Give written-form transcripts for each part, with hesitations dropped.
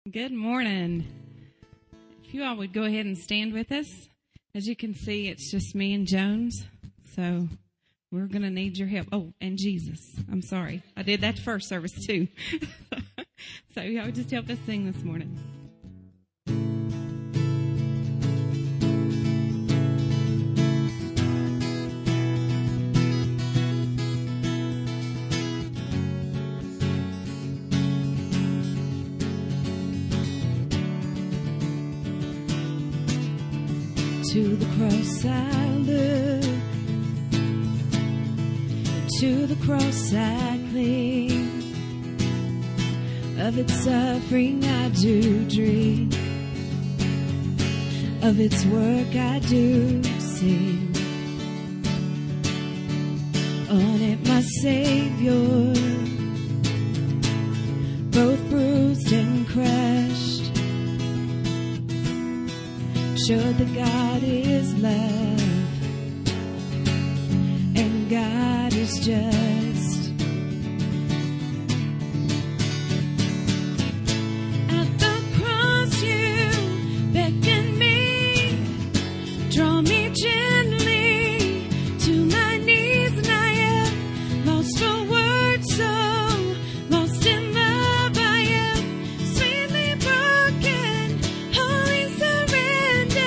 Good morning. If you all would go ahead and stand with us. As you can see, it's just me and Jones, so we're going to need your help. Oh, and Jesus. I'm sorry. I did that first service too. So y'all would just help us sing this morning. To the cross I look, to the cross I cling, of its suffering I do dream, of its work I do sing. On it my Savior, both bruised and crushed, showed that God is love and God is just. At the cross you beckon me, draw me gently to my knees, and I am lost for words, so lost in love I am, sweetly broken, holy surrender.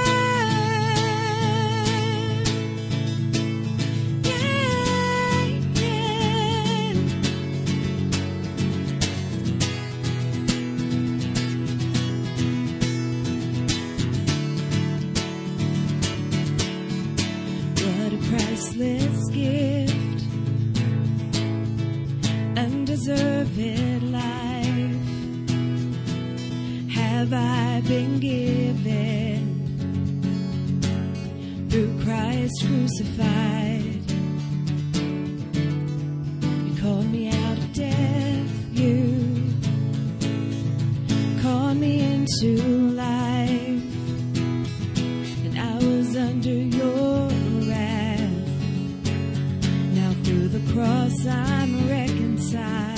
Priceless gift, undeserved life have I been given through Christ crucified. You called me out of death, you called me into life, and I was under your through the cross I'm reconciled.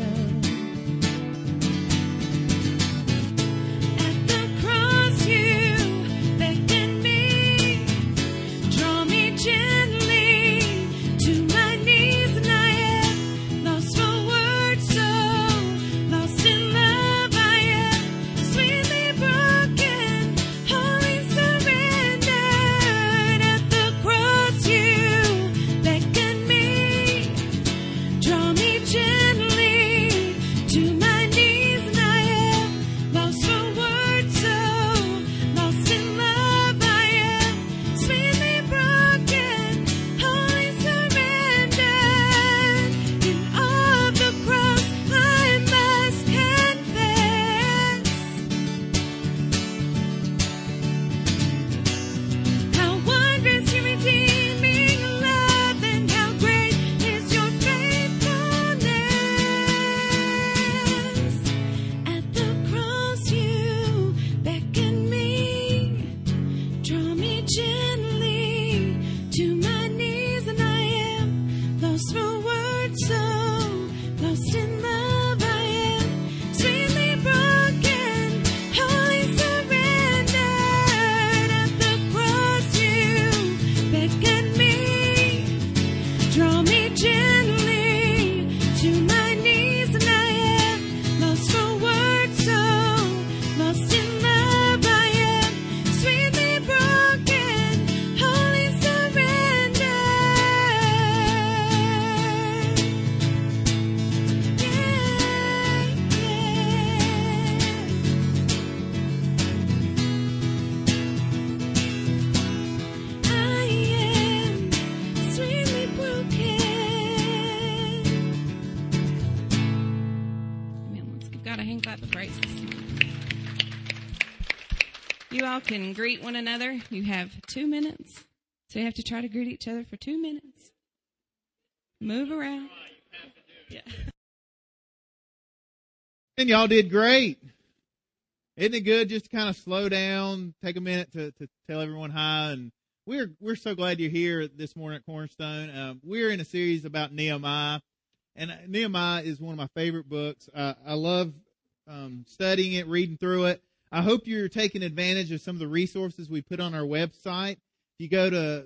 At the cross you beckon me, draw me gently to my knees, and I am lost for words, so lost in love I am, sweetly broken, holy surrendered. At the cross you beckon me, draw me gently to my knees, and I am lost for words, so lost in love I am, sweetly broken, holy surrendered. In all of the cross I must confess how wondrous your redeeming love, and how great is your faithfulness. At the cross you beckon me, draw me gently to my knees, and I am lost for words, so lost in love I am, sweetly broken, holy surrendered. At the cross you beckon me, draw me gently to my knees, and I am lost for words, so lost in love I am, sweetly broken, holy surrendered. I am sweetly broken. Amen. Let's give God a hand clap of praise. You all can greet one another. You have 2 minutes. So you have to try to greet each other for 2 minutes. Move around. Yeah. And y'all did great. Isn't it good just to kind of slow down, take a minute to tell everyone hi? And we're so glad you're here this morning at Cornerstone. We're in a series about Nehemiah, and Nehemiah is one of my favorite books. I love studying it, reading through it. I hope you're taking advantage of some of the resources we put on our website. If you go to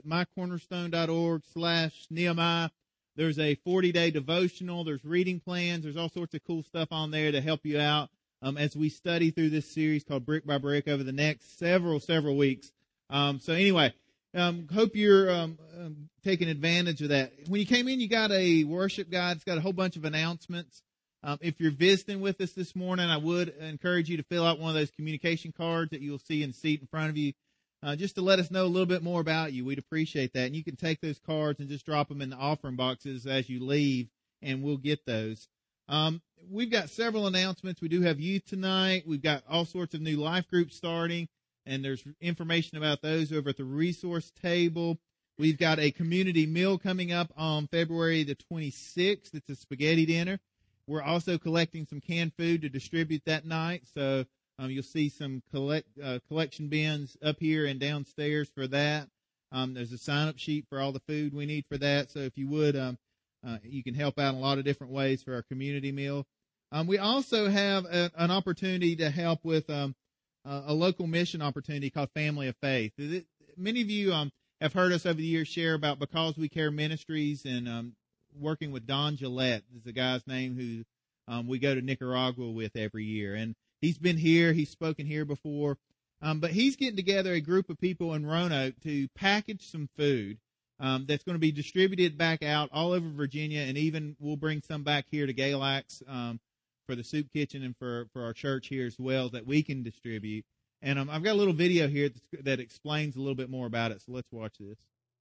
mycornerstone.org/Nehemiah, there's a 40-day devotional. There's reading plans. There's all sorts of cool stuff on there to help you out as we study through this series called Brick by Brick over the next several weeks. So anyway, hope you're taking advantage of that. When you came in, you got a worship guide. It's got a whole bunch of announcements. If you're visiting with us this morning, I would encourage you to fill out one of those communication cards that you'll see in the seat in front of you, just to let us know a little bit more about you. We'd appreciate that. And you can take those cards and just drop them in the offering boxes as you leave, and we'll get those. We've got several announcements. We do have youth tonight. We've got all sorts of new life groups starting, and there's information about those over at the resource table. We've got a community meal coming up on February the 26th. It's a spaghetti dinner. We're also collecting some canned food to distribute that night, so you'll see some collection bins up here and downstairs for that. There's a sign-up sheet for all the food we need for that, so if you would, you can help out in a lot of different ways for our community meal. We also have an opportunity to help with a local mission opportunity called Family of Faith. Many of you have heard us over the years share about Because We Care Ministries and working with Don Gillette is the guy's name who we go to Nicaragua with every year. And he's been here. He's spoken here before. But he's getting together a group of people in Roanoke to package some food that's going to be distributed back out all over Virginia, and even we'll bring some back here to Galax for the soup kitchen and for our church here as well that we can distribute. And I've got a little video here that explains a little bit more about it, so let's watch this.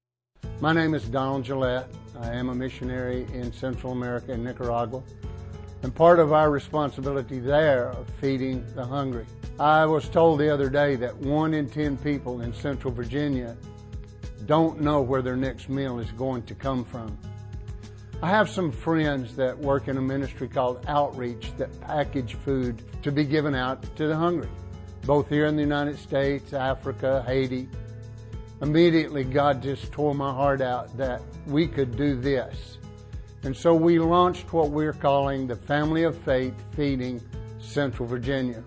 My name is Donald Gillette. I am a missionary in Central America and Nicaragua. And part of our responsibility there of feeding the hungry. I was told the other day that 1 in 10 people in Central Virginia don't know where their next meal is going to come from. I have some friends that work in a ministry called Outreach that package food to be given out to the hungry, both here in the United States, Africa, Haiti. Immediately, God just tore my heart out that we could do this. And so we launched what we're calling the Family of Faith Feeding Central Virginia.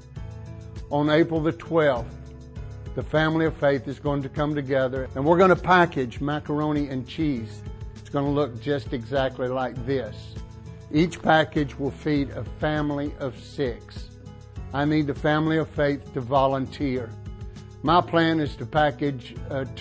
On April the 12th, the Family of Faith is going to come together and we're going to package macaroni and cheese. It's going to look just exactly like this. Each package will feed a family of 6. I need the Family of Faith to volunteer. My plan is to package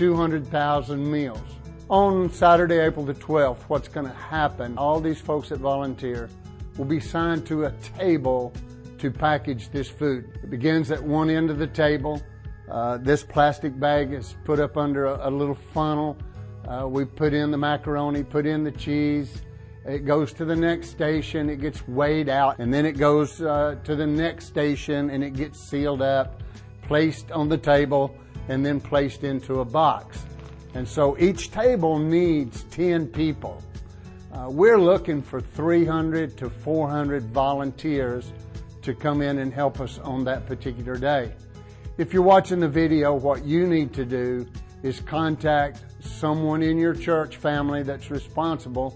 200,000 meals. On Saturday, April the 12th, what's going to happen, all these folks that volunteer will be signed to a table to package this food. It begins at one end of the table. This plastic bag is put up under a little funnel. We put in the macaroni, put in the cheese. It goes to the next station, it gets weighed out, and then it goes to the next station and it gets sealed up, placed on the table, and then placed into a box. And so each table needs 10 people. We're looking for 300 to 400 volunteers to come in and help us on that particular day. If you're watching the video, what you need to do is contact someone in your church family that's responsible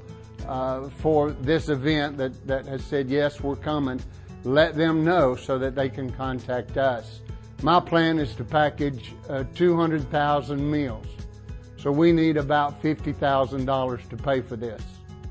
for this event that has said, yes, we're coming. Let them know so that they can contact us. My plan is to package 200,000 meals. So we need about $50,000 to pay for this.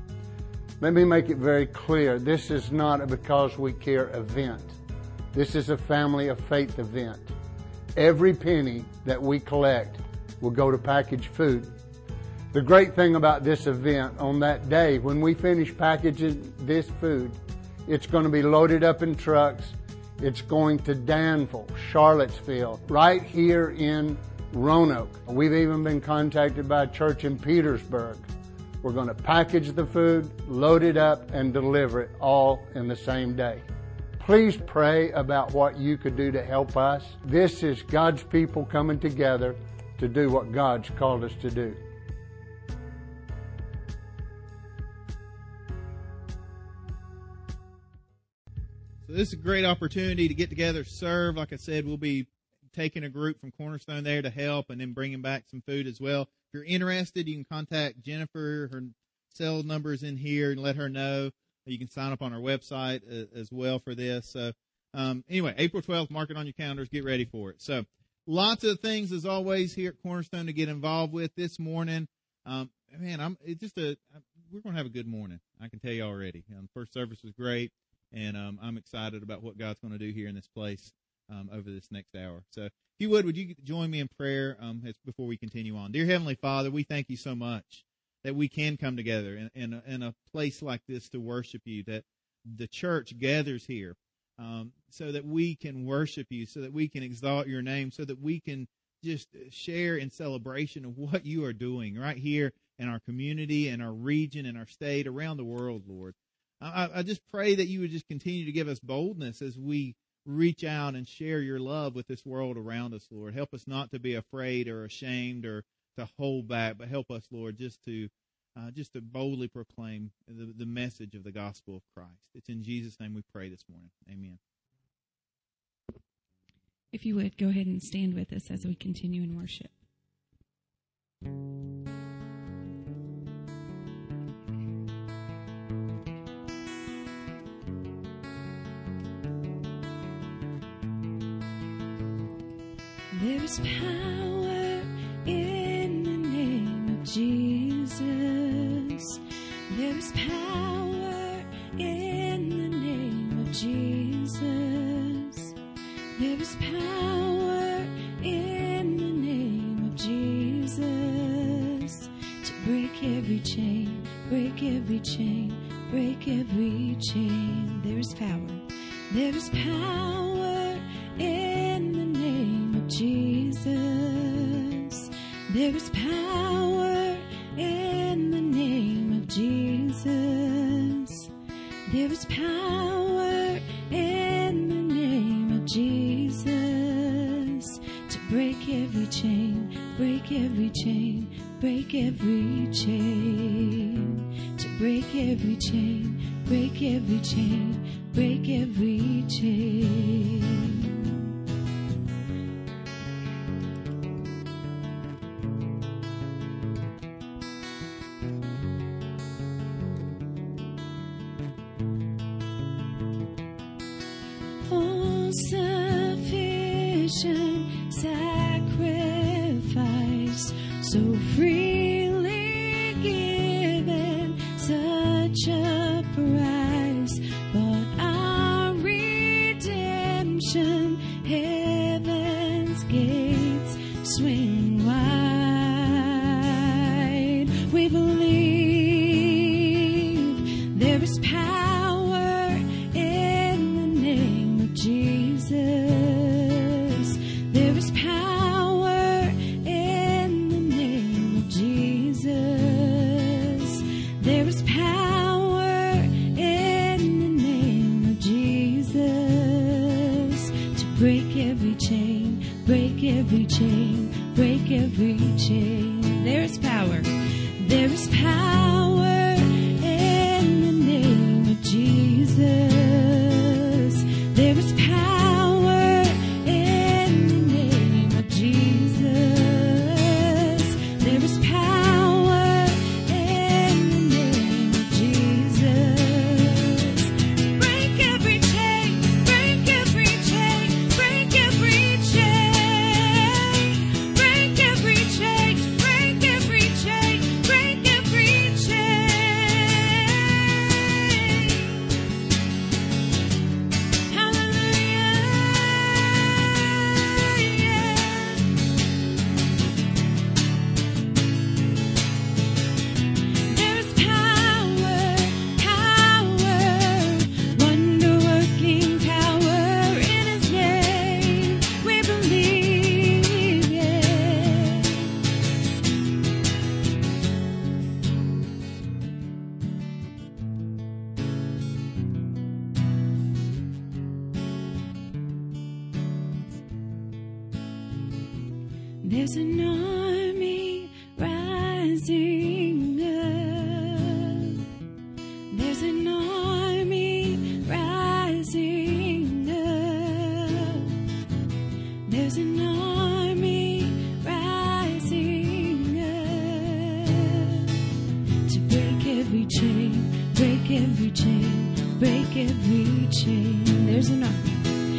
Let me make it very clear. This is not a Because We Care event. This is a Family of Faith event. Every penny that we collect will go to packaged food. The great thing about this event, on that day, when we finish packaging this food, it's going to be loaded up in trucks. It's going to Danville, Charlottesville, right here in Roanoke. We've even been contacted by a church in Petersburg. We're going to package the food, load it up, and deliver it all in the same day. Please pray about what you could do to help us. This is God's people coming together to do what God's called us to do. So this is a great opportunity to get together, serve. Like I said, we'll be taking a group from Cornerstone there to help and then bringing back some food as well. If you're interested, you can contact Jennifer. Her cell number is in here, and let her know. You can sign up on our website as well for this. So Anyway, April 12th, mark it on your calendars. Get ready for it. So lots of things, as always, here at Cornerstone to get involved with this morning. We're going to have a good morning. I can tell you already. First service was great, and I'm excited about what God's going to do here in this place over this next hour. So if you would you join me in prayer before we continue on? Dear Heavenly Father, we thank you so much that we can come together in a place like this to worship you, that the church gathers here so that we can worship you, so that we can exalt your name, so that we can just share in celebration of what you are doing right here in our community, in our region, in our state, around the world, Lord. I just pray that you would just continue to give us boldness as we reach out and share your love with this world around us, Lord. Help us not to be afraid or ashamed or to hold back, but help us, Lord, just to boldly proclaim the message of the gospel of Christ. It's in Jesus' name we pray this morning. Amen. If you would, go ahead and stand with us as we continue in worship. There is power in the name of Jesus. There is power in the name of Jesus. There is power in the name of Jesus to break every chain, break every chain, break every chain. There is power. There is power in the name of Jesus. There is power in the name of Jesus. There is power in the name of Jesus to break every chain, break every chain, break every chain. To break every chain, break every chain, break every chain. All-sufficient sacrifice, so freely given, such a price, but our redemption, heaven's gates swing wide. We believe there is power in the name of Jesus. There is power in the name of Jesus. There is power in the name of Jesus to break every chain, break every chain, break every chain. There is power. There is power in the name of Jesus. There is power in the name of Jesus. There is power in the name of Jesus. Break every chain, break every chain, break every chain. Break every chain, break every chain, break every chain. Hallelujah. There is power, wonder-working power in His name. We believe it. There's an army rising up. There's an army rising up. There's an army rising up to break every chain, break every chain, break every chain. There's an army.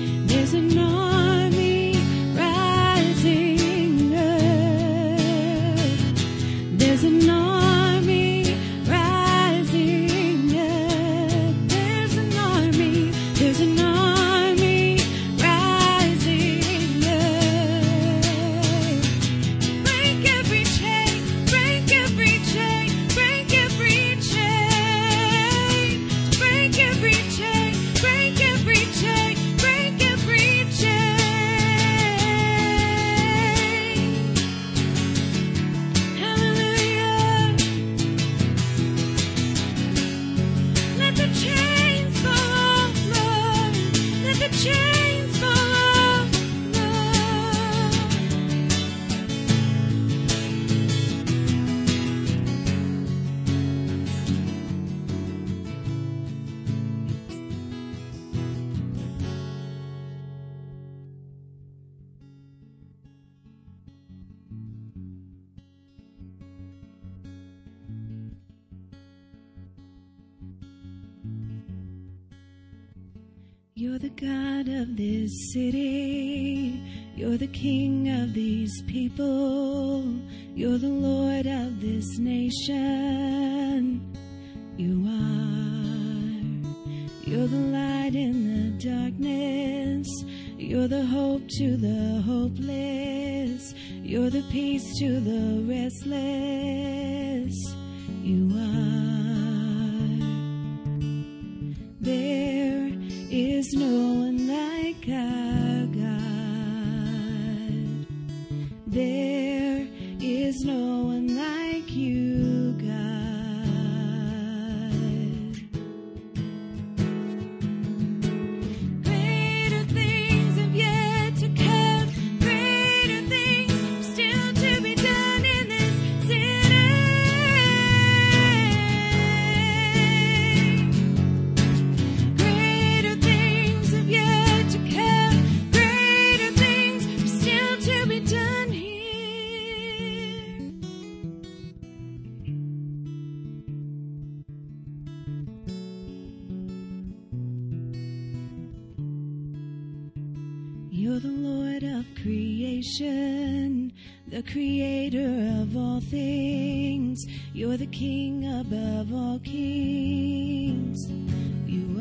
You're the God of this city. You're the King of these people. You're the Lord of this nation. You are. You're the light in the darkness. You're the hope to the hopeless. You're the peace to the restless. You are. There is no one like our God. There is no one like you, God. Greater things have yet to come. Greater things still to be done in this city. Greater things have yet to come. Greater things still to be done here. You're the Lord of creation, the creator of all things. You're the King above all kings. You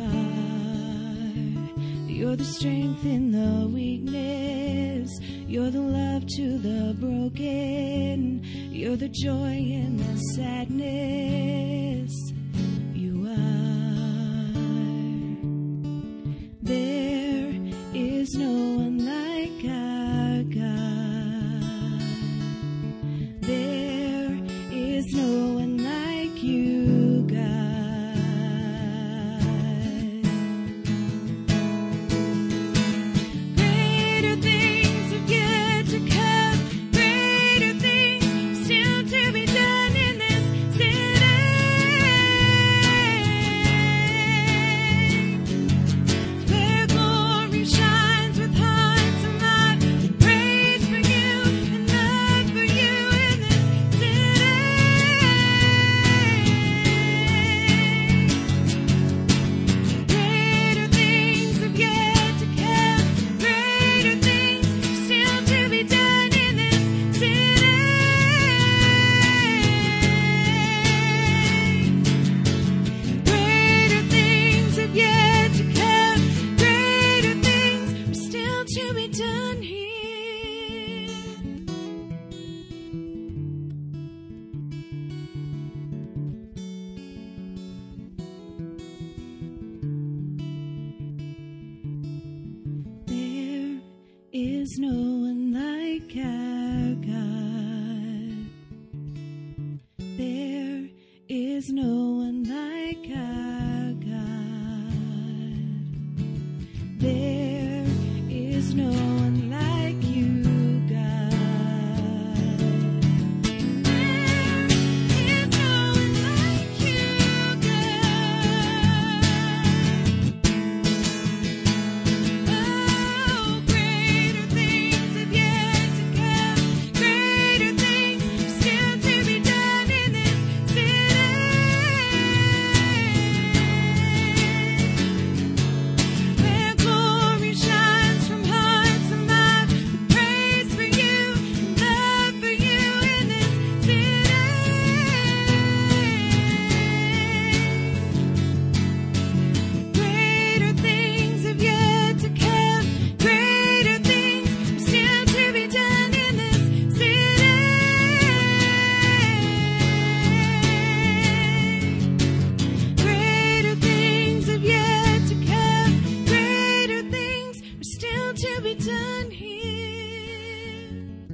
are. You're the strength in the weakness. You're the love to the broken. You're the joy in the sadness. You are. There is no one like our God. There is no one like you, God. Greater things have yet to come. Greater things still to be done in this city. Where glory shines with hearts alive, praise for you and love for you in this city. Greater things have yet to come. Greater things still to be done in this city. Greater things have yet to come. Greater things are still to be done here. There is no one like our God. There is no one like our God. There is no one like you, God. There is no one like you, God. Oh, greater things have yet to come. Greater things still to be done in this city. Where glory shines from hearts alive, with praise for you and love for you in this city. Greater things have yet to come. Greater things still to be done in this city. Greater things have yet to come. Greater things are still to be done here.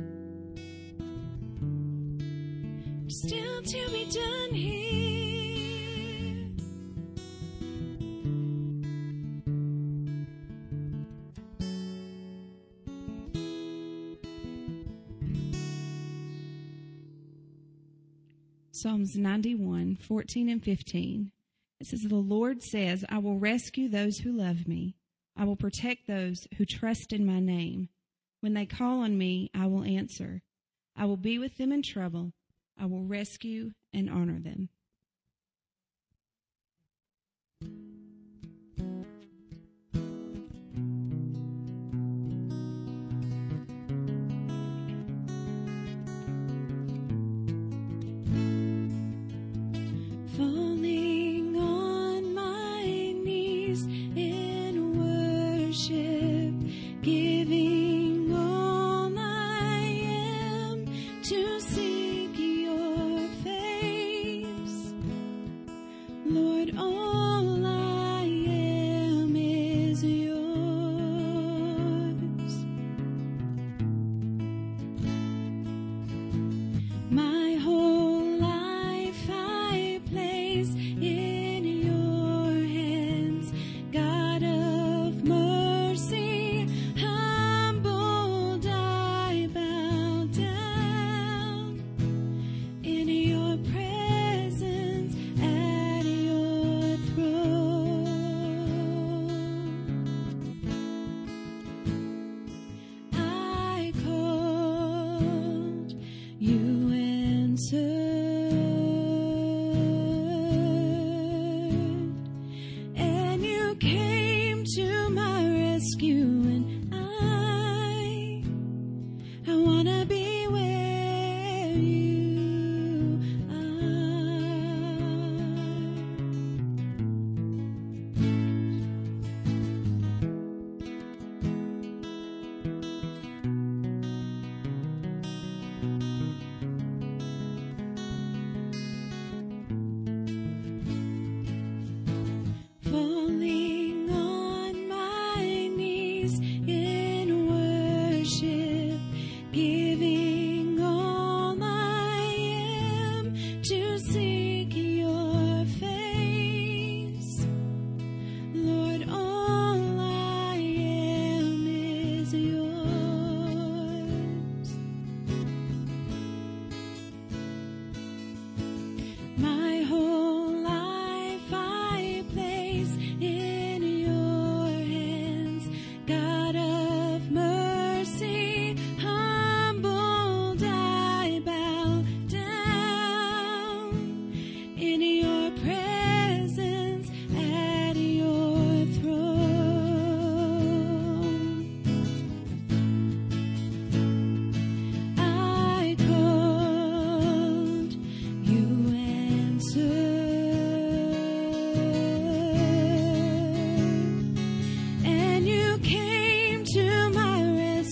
Still to be done here. Psalms 91, 14 and 15. It says, "The Lord says, I will rescue those who love me. I will protect those who trust in my name. When they call on me, I will answer. I will be with them in trouble. I will rescue and honor them."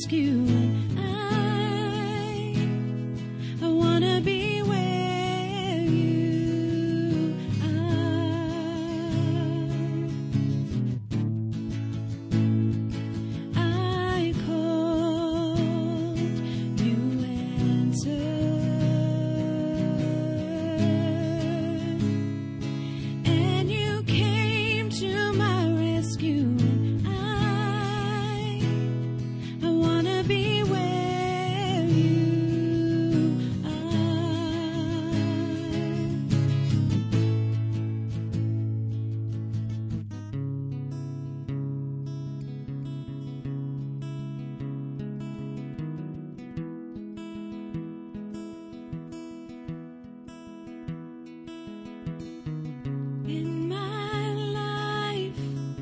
rescue. And I wanna be where you are. I called, you answered, and you came to my rescue. And I wanna be where you in my life.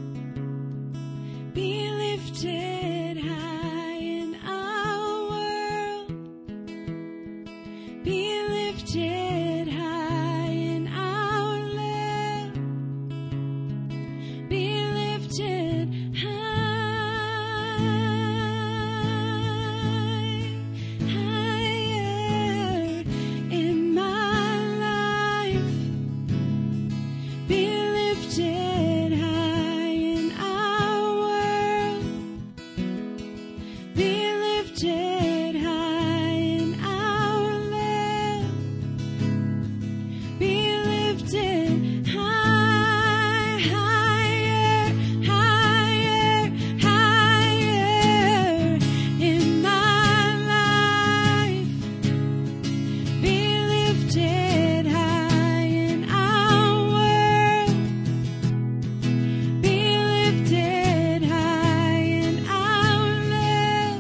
Be lifted high in our world. Be lifted high in our land. Be lifted higher in my life. Be lifted high in our world. Be lifted high in our land. Be lifted high, higher, higher, higher in my life. Be lifted high in our world. Be lifted high in our land.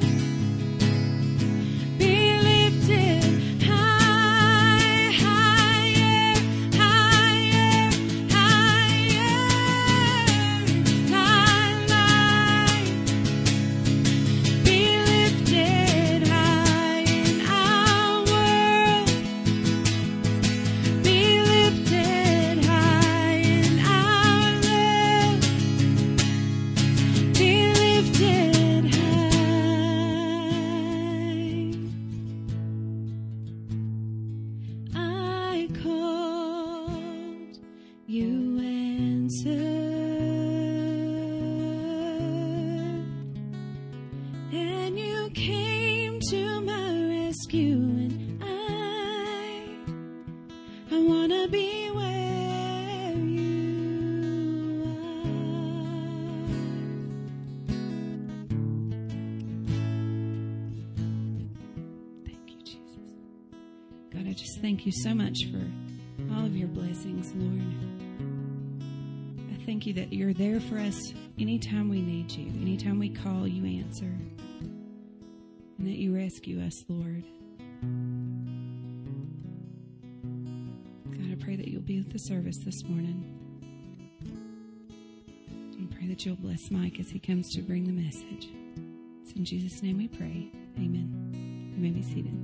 Be lifted high, higher, higher, higher. My life. Be lifted high in our world. Be lifted high in our land. Be lifted high. I called, you answered, and you came to my rescue. And I wanna be where you are. Thank you, Jesus. God, I just thank you so much for all of your blessings, Lord. I thank you that you're there for us anytime we need you. Anytime we call, you answer. And that you rescue us, Lord. God, I pray that you'll be with the service this morning. And pray that you'll bless Mike as he comes to bring the message. It's in Jesus' name we pray. Amen. You may be seated.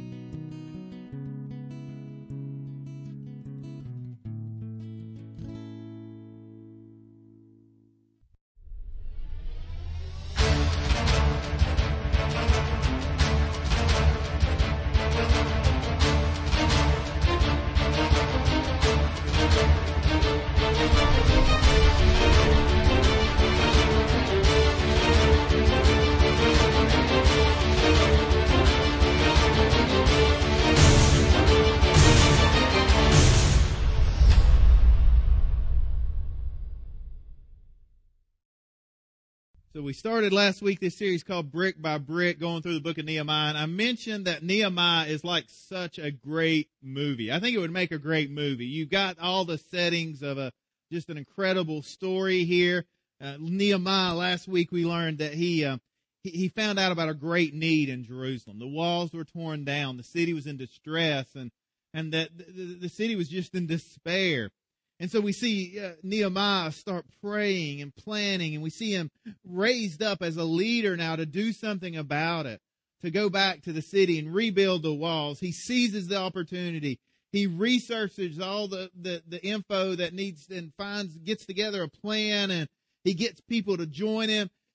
So we started last week this series called Brick by Brick, going through the book of Nehemiah. And I mentioned that Nehemiah is like such a great movie. I think it would make a great movie. You've got all the settings of just an incredible story here. Nehemiah, last week we learned that he found out about a great need in Jerusalem. The walls were torn down. The city was in distress, and that the city was just in despair. And so we see Nehemiah start praying and planning, and we see him raised up as a leader now to do something about it, to go back to the city and rebuild the walls. He seizes the opportunity. He researches all the info that needs and gets together a plan, and he gets people to join him.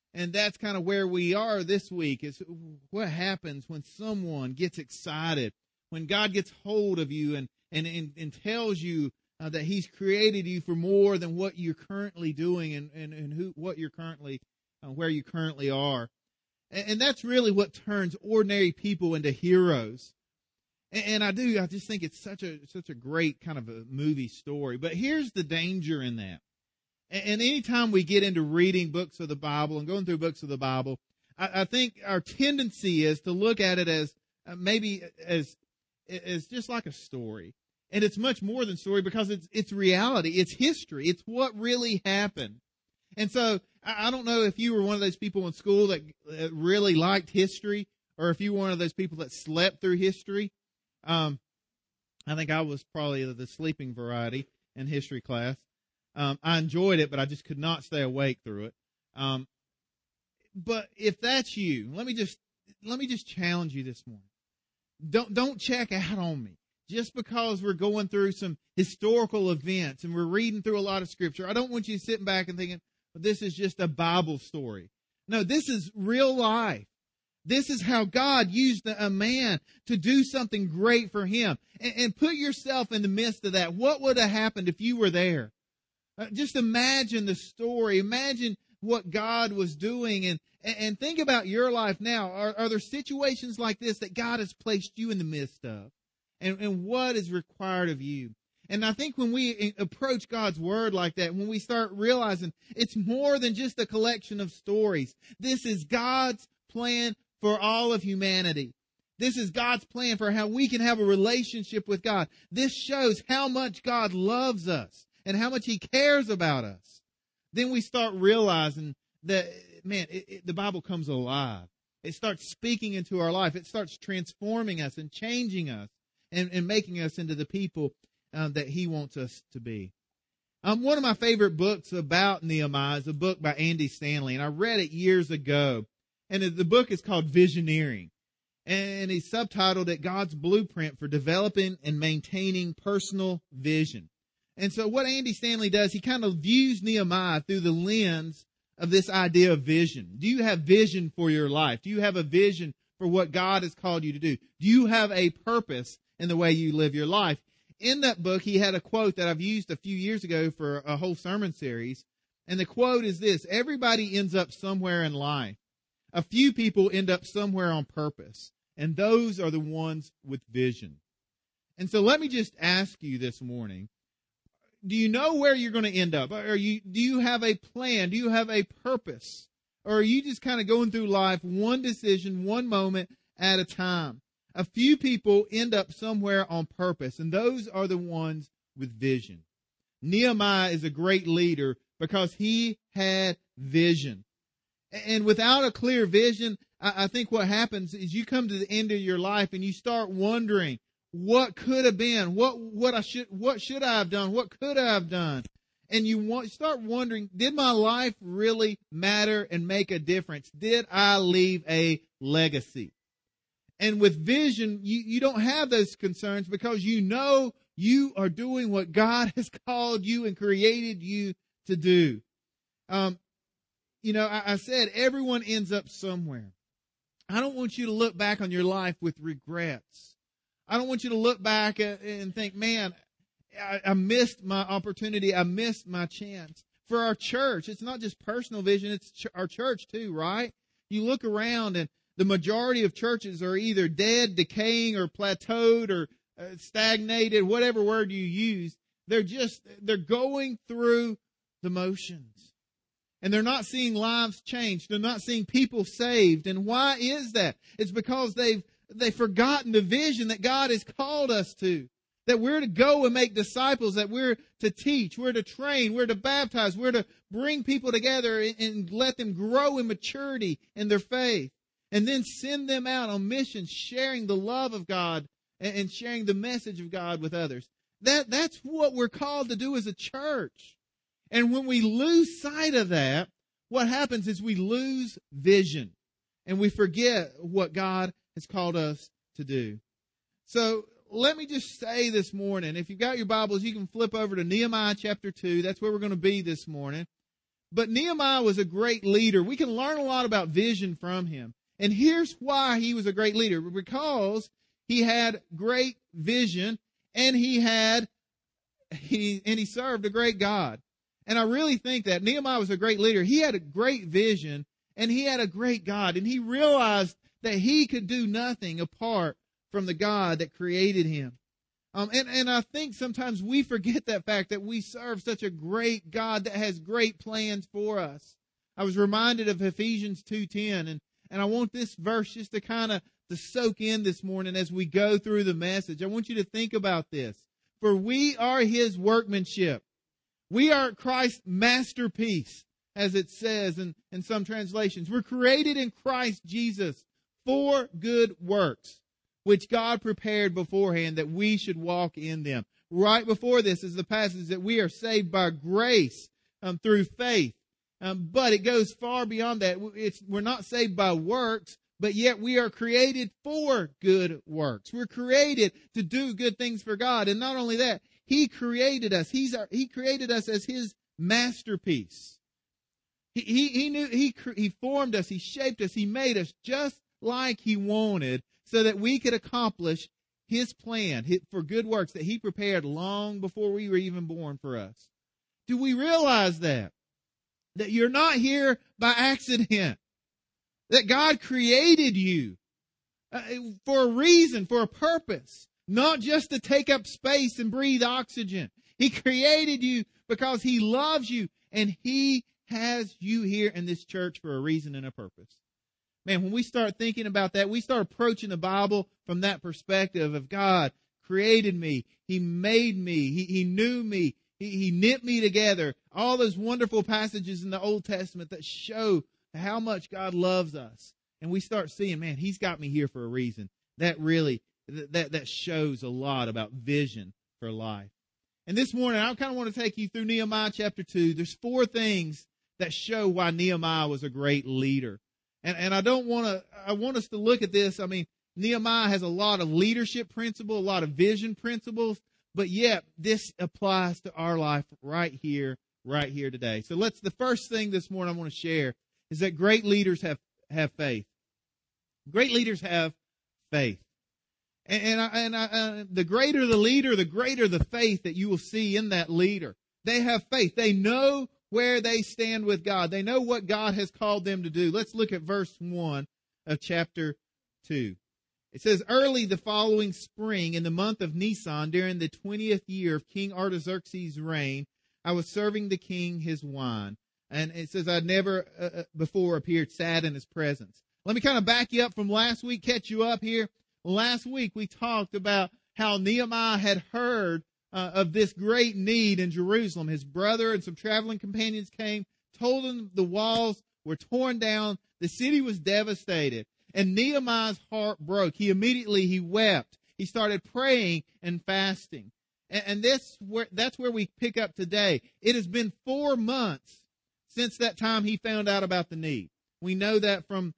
And that's kind of where we are this week, is what happens when someone gets excited, when God gets hold of you and tells you that He's created you for more than what you're currently doing and what you're currently, where you currently are. And that's really what turns ordinary people into heroes. And I just think it's such a great kind of a movie story. But here's the danger in that. And anytime we get into reading books of the Bible and going through books of the Bible, I think our tendency is to look at it as maybe as just like a story. And it's much more than story, because it's reality. It's history. It's what really happened. And so I don't know if you were one of those people in school that really liked history, or if you were one of those people that slept through history. I think I was probably the sleeping variety in history class. I enjoyed it, but I just could not stay awake through it. But if that's you, let me just challenge you this morning. Don't check out on me. Just because we're going through some historical events and we're reading through a lot of scripture, I don't want you sitting back and thinking, well, this is just a Bible story. No, this is real life. This is how God used a man to do something great for Him. And put yourself in the midst of that. What would have happened if you were there? Just imagine the story. Imagine what God was doing, and think about your life now. Are there situations like this that God has placed you in the midst of? And what is required of you? And I think when we approach God's Word like that, when we start realizing it's more than just a collection of stories, this is God's plan for all of humanity. This is God's plan for how we can have a relationship with God. This shows how much God loves us and how much He cares about us. Then we start realizing that, man, the Bible comes alive. It starts speaking into our life. It starts transforming us and changing us and making us into the people that He wants us to be. One of my favorite books about Nehemiah is a book by Andy Stanley, and I read it years ago. And the book is called Visioneering. And he's subtitled it God's Blueprint for Developing and Maintaining Personal Vision. And so what Andy Stanley does, he kind of views Nehemiah through the lens of this idea of vision. Do you have vision for your life? Do you have a vision for what God has called you to do? Do you have a purpose in the way you live your life? In that book, he had a quote that I've used a few years ago for a whole sermon series. And the quote is this: everybody ends up somewhere in life. A few people end up somewhere on purpose, and those are the ones with vision. And so let me just ask you this morning, do you know where you're going to end up? Do you have a plan? Do you have a purpose? Or are you just kind of going through life one decision, one moment at a time? A few people end up somewhere on purpose, and those are the ones with vision. Nehemiah is a great leader because he had vision. And without a clear vision, I think what happens is you come to the end of your life and you start wondering what could have been, what should I have done, what could I have done, and you start wondering, did my life really matter and make a difference? Did I leave a legacy? And with vision, you don't have those concerns because you know you are doing what God has called you and created you to do. I said everyone ends up somewhere. I don't want you to look back on your life with regrets. I don't want you to look back and think, man, I missed my opportunity. I missed my chance. For our church, it's not just personal vision, it's our church too, right? You look around and the majority of churches are either dead, decaying, or plateaued, or stagnated, whatever word you use. They're going through the motions. And they're not seeing lives changed. They're not seeing people saved. And why is that? It's because they've forgotten the vision that God has called us to. That we're to go and make disciples, that we're to teach, we're to train, we're to baptize, we're to bring people together and let them grow in maturity in their faith. And then send them out on missions, sharing the love of God and sharing the message of God with others. That's what we're called to do as a church. And when we lose sight of that, what happens is we lose vision and we forget what God has called us to do. So let me just say this morning, if you've got your Bibles, you can flip over to Nehemiah chapter 2. That's where we're going to be this morning. But Nehemiah was a great leader. We can learn a lot about vision from him. And here's why he was a great leader. Because he had great vision and he served a great God. And I really think that Nehemiah was a great leader. He had a great vision and he had a great God. And he realized that he could do nothing apart from the God that created him. And I think sometimes we forget that fact, that we serve such a great God that has great plans for us. I was reminded of Ephesians 2:10, and I want this verse just to kind of to soak in this morning as we go through the message. I want you to think about this. For we are his workmanship. We are Christ's masterpiece, as it says in some translations. We're created in Christ Jesus for good works, which God prepared beforehand that we should walk in them. Right before this is the passage that we are saved by grace through faith. But it goes far beyond that. We're not saved by works, but yet we are created for good works. We're created to do good things for God. And not only that, he created us. He created us as his masterpiece. He formed us. He shaped us. He made us just like he wanted so that we could accomplish his plan for good works that he prepared long before we were even born for us. Do we realize that? That you're not here by accident. That God created you for a reason, for a purpose. Not just to take up space and breathe oxygen. He created you because he loves you and he has you here in this church for a reason and a purpose. Man, when we start thinking about that, we start approaching the Bible from that perspective of God created me. He made me. He knew me. He knit me together. All those wonderful passages in the Old Testament that show how much God loves us. And we start seeing, man, he's got me here for a reason. That really, that shows a lot about vision for life. And this morning, I kind of want to take you through Nehemiah chapter 2. There's 4 things that show why Nehemiah was a great leader. And I want us to look at this. I mean, Nehemiah has a lot of leadership principles, a lot of vision principles, but yet this applies to our life right here today. So the first thing this morning I want to share is that great leaders have faith. Great leaders have faith. And the greater the leader, the greater the faith that you will see in that leader. They have faith. They know where they stand with God. They know what God has called them to do. Let's look at verse 1 of chapter 2. It says, early the following spring, in the month of Nisan, during the 20th year of King Artaxerxes' reign, I was serving the king his wine. And it says, I'd never before appeared sad in his presence. Let me kind of back you up from last week, catch you up here. Last week we talked about how Nehemiah had heard of this great need in Jerusalem. His brother and some traveling companions came, told him the walls were torn down, the city was devastated, and Nehemiah's heart broke. He wept. He started praying and fasting. And that's where we pick up today. It has been 4 months since that time he found out about the need. We know that from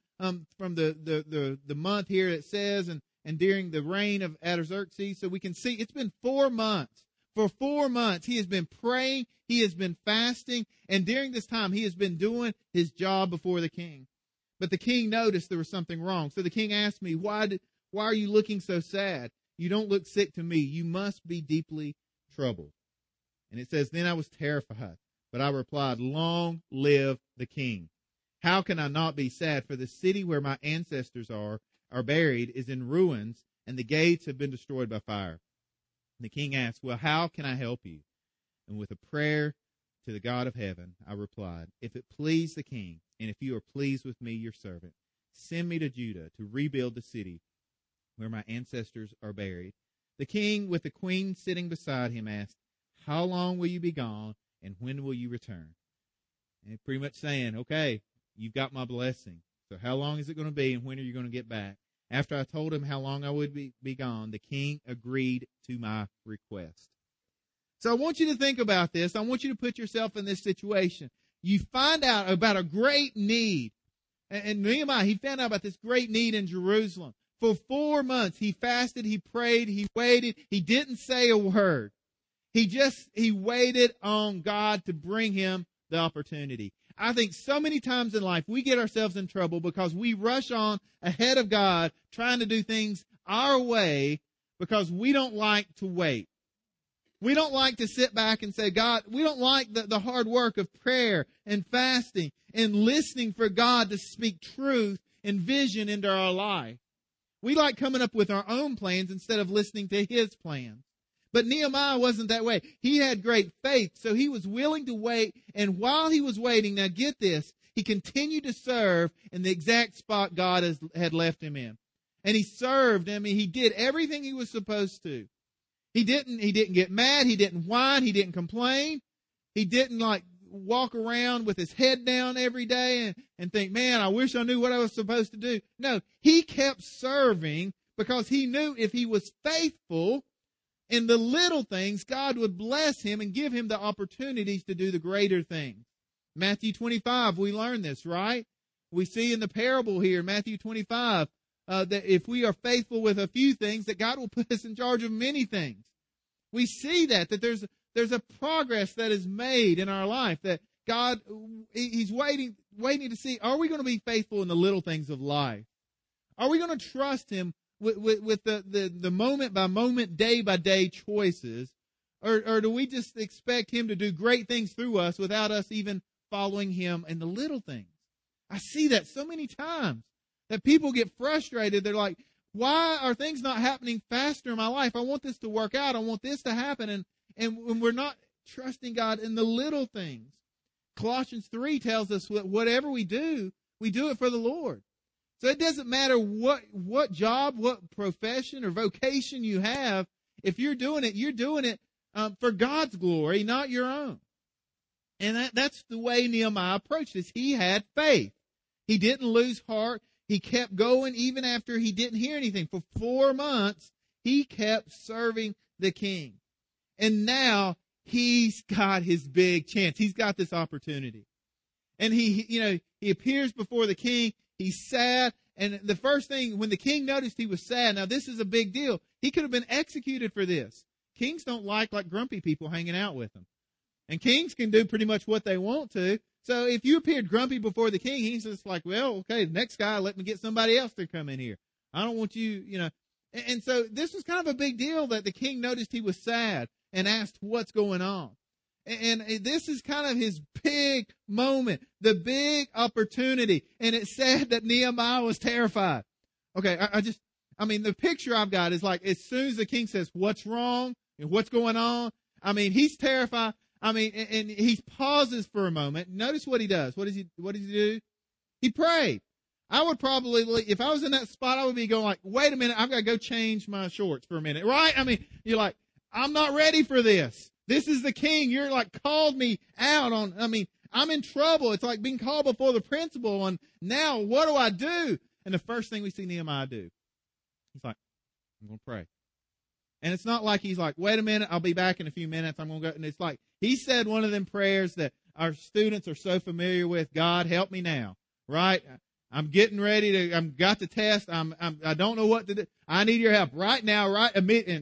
the month here it says, and during the reign of Artaxerxes. So we can see it's been 4 months. For 4 months, he has been praying, he has been fasting, and during this time, he has been doing his job before the king. But the king noticed there was something wrong. So the king asked me, why are you looking so sad? You don't look sick to me. You must be deeply troubled. And it says, then I was terrified, but I replied, long live the king. How can I not be sad? For the city where my ancestors are buried is in ruins, and the gates have been destroyed by fire. And the king asked, well, how can I help you? And with a prayer to the God of heaven, I replied, if it please the king, and if you are pleased with me, your servant, send me to Judah to rebuild the city where my ancestors are buried. The king, with the queen sitting beside him, asked, how long will you be gone, and when will you return? And pretty much saying, okay, you've got my blessing. So how long is it going to be, and when are you going to get back? After I told him how long I would be gone, the king agreed to my request. So I want you to think about this. I want you to put yourself in this situation. You find out about a great need. And Nehemiah, he found out about this great need in Jerusalem. For 4 months, he fasted, he prayed, he waited. He didn't say a word. He waited on God to bring him the opportunity. I think so many times in life we get ourselves in trouble because we rush on ahead of God trying to do things our way because we don't like to wait. We don't like to sit back and say, God, we don't like the hard work of prayer and fasting and listening for God to speak truth and vision into our life. We like coming up with our own plans instead of listening to His plans. But Nehemiah wasn't that way. He had great faith, so he was willing to wait. And while he was waiting, now get this, he continued to serve in the exact spot God had left him in. And he served. I mean, he did everything he was supposed to. He didn't get mad. He didn't whine. He didn't complain. He didn't walk around with his head down every day and think, man, I wish I knew what I was supposed to do. No, he kept serving because he knew if he was faithful in the little things, God would bless him and give him the opportunities to do the greater things. Matthew 25, we learn this, right? We see in the parable here, Matthew 25, that if we are faithful with a few things, that God will put us in charge of many things. We see that there's a progress that is made in our life, that God, He's waiting to see, are we going to be faithful in the little things of life? Are we going to trust Him with the moment by moment, day by day choices? Or do we just expect Him to do great things through us without us even following Him in the little things? I see that so many times that people get frustrated. They're like, why are things not happening faster in my life? I want this to work out. I want this to happen. And we're not trusting God in the little things. Colossians 3 tells us that whatever we do it for the Lord. So it doesn't matter what job, what profession or vocation you have. If you're doing it for God's glory, not your own. And that's the way Nehemiah approached this. He had faith. He didn't lose heart. He kept going even after he didn't hear anything. For 4 months, he kept serving the king. And now he's got his big chance. He's got this opportunity. And he appears before the king. He's sad. And the first thing, when the king noticed he was sad, now this is a big deal. He could have been executed for this. Kings don't like grumpy people hanging out with them. And kings can do pretty much what they want to. So if you appeared grumpy before the king, he's just like, well, okay, the next guy, let me get somebody else to come in here. I don't want you, And so this was kind of a big deal that the king noticed he was sad and asked what's going on. And this is kind of his big moment, the big opportunity. And it said that Nehemiah was terrified. Okay, the picture I've got is like, as soon as the king says, what's wrong and what's going on, he's terrified. And he pauses for a moment. Notice what he does. What does he do? He prayed. I would probably, if I was in that spot, I would be going like, wait a minute, I've got to go change my shorts for a minute, right? You're like, I'm not ready for this. This is the king. You're called me out on, I'm in trouble. It's like being called before the principal. And now what do I do? And the first thing we see Nehemiah do, he's like, I'm going to pray. And it's not like he's like, wait a minute, I'll be back in a few minutes. I'm going to go. And it's like, he said one of them prayers that our students are so familiar with. God, help me now, right? I'm getting ready I've got the test. I don't know what to do. I need your help right now, right?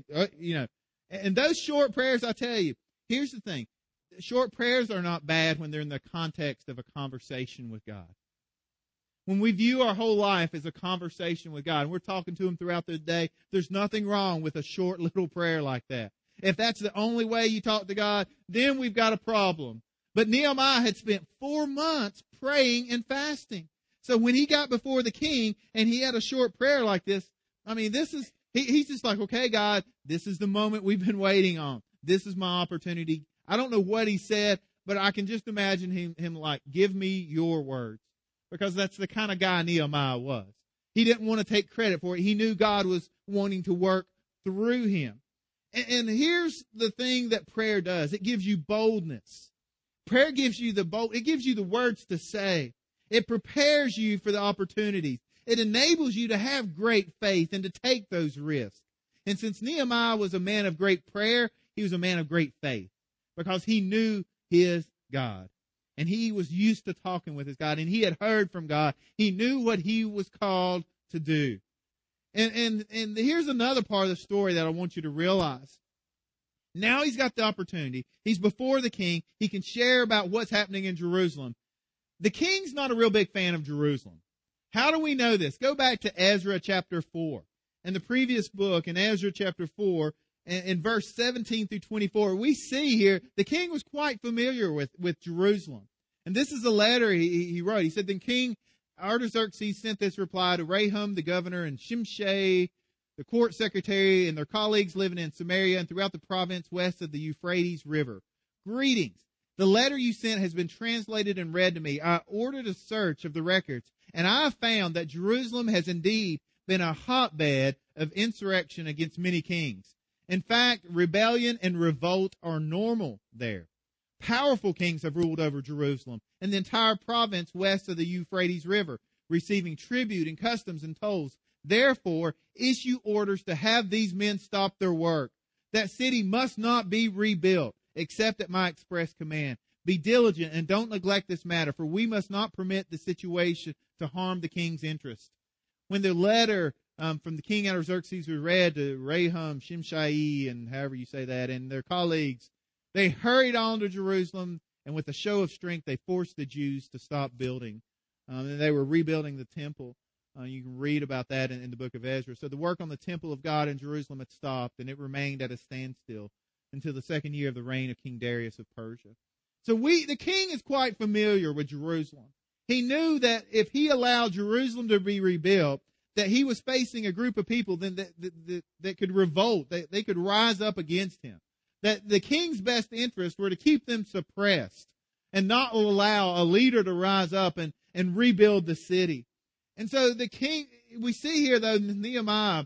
And those short prayers, I tell you, here's the thing. Short prayers are not bad when they're in the context of a conversation with God. When we view our whole life as a conversation with God, and we're talking to Him throughout the day, there's nothing wrong with a short little prayer like that. If that's the only way you talk to God, then we've got a problem. But Nehemiah had spent 4 months praying and fasting. So when he got before the king and he had a short prayer like this, he's just like, okay, God, this is the moment we've been waiting on. This is my opportunity. I don't know what he said, but I can just imagine him like, give me your words. Because that's the kind of guy Nehemiah was. He didn't want to take credit for it. He knew God was wanting to work through him. And here's the thing that prayer does. It gives you boldness. Prayer gives you it gives you the words to say. It prepares you for the opportunities. It enables you to have great faith and to take those risks. And since Nehemiah was a man of great prayer, he was a man of great faith because he knew his God. And he was used to talking with his God, and he had heard from God. He knew what he was called to do. And here's another part of the story that I want you to realize. Now he's got the opportunity. He's before the king. He can share about what's happening in Jerusalem. the king's not a real big fan of Jerusalem. How do we know this? Go back to Ezra chapter 4. In the previous book, in Ezra chapter 4, in verse 17 through 24, we see here the king was quite familiar with Jerusalem. And this is a letter he wrote. He said, then King Artaxerxes sent this reply to Rahum the governor and Shimshai the court secretary and their colleagues living in Samaria and throughout the province west of the Euphrates River. Greetings. The letter you sent has been translated and read to me. I ordered a search of the records, and I have found that Jerusalem has indeed been a hotbed of insurrection against many kings. In fact, rebellion and revolt are normal there. Powerful kings have ruled over Jerusalem and the entire province west of the Euphrates River, receiving tribute and customs and tolls. Therefore, issue orders to have these men stop their work. That city must not be rebuilt, except at my express command. Be diligent and don't neglect this matter, for we must not permit the situation to harm the king's interest. When the letter from the king Artaxerxes was read to Rahum, Shimshai, and however you say that, and their colleagues, they hurried on to Jerusalem, and with a show of strength, they forced the Jews to stop building. And they were rebuilding the temple. You can read about that in the book of Ezra. So the work on the temple of God in Jerusalem had stopped, and it remained at a standstill until the second year of the reign of King Darius of Persia. So the king is quite familiar with Jerusalem. He knew that if he allowed Jerusalem to be rebuilt, that he was facing a group of people that could revolt, that they could rise up against him. That the king's best interests were to keep them suppressed and not allow a leader to rise up and rebuild the city. And so the king, we see here though, Nehemiah,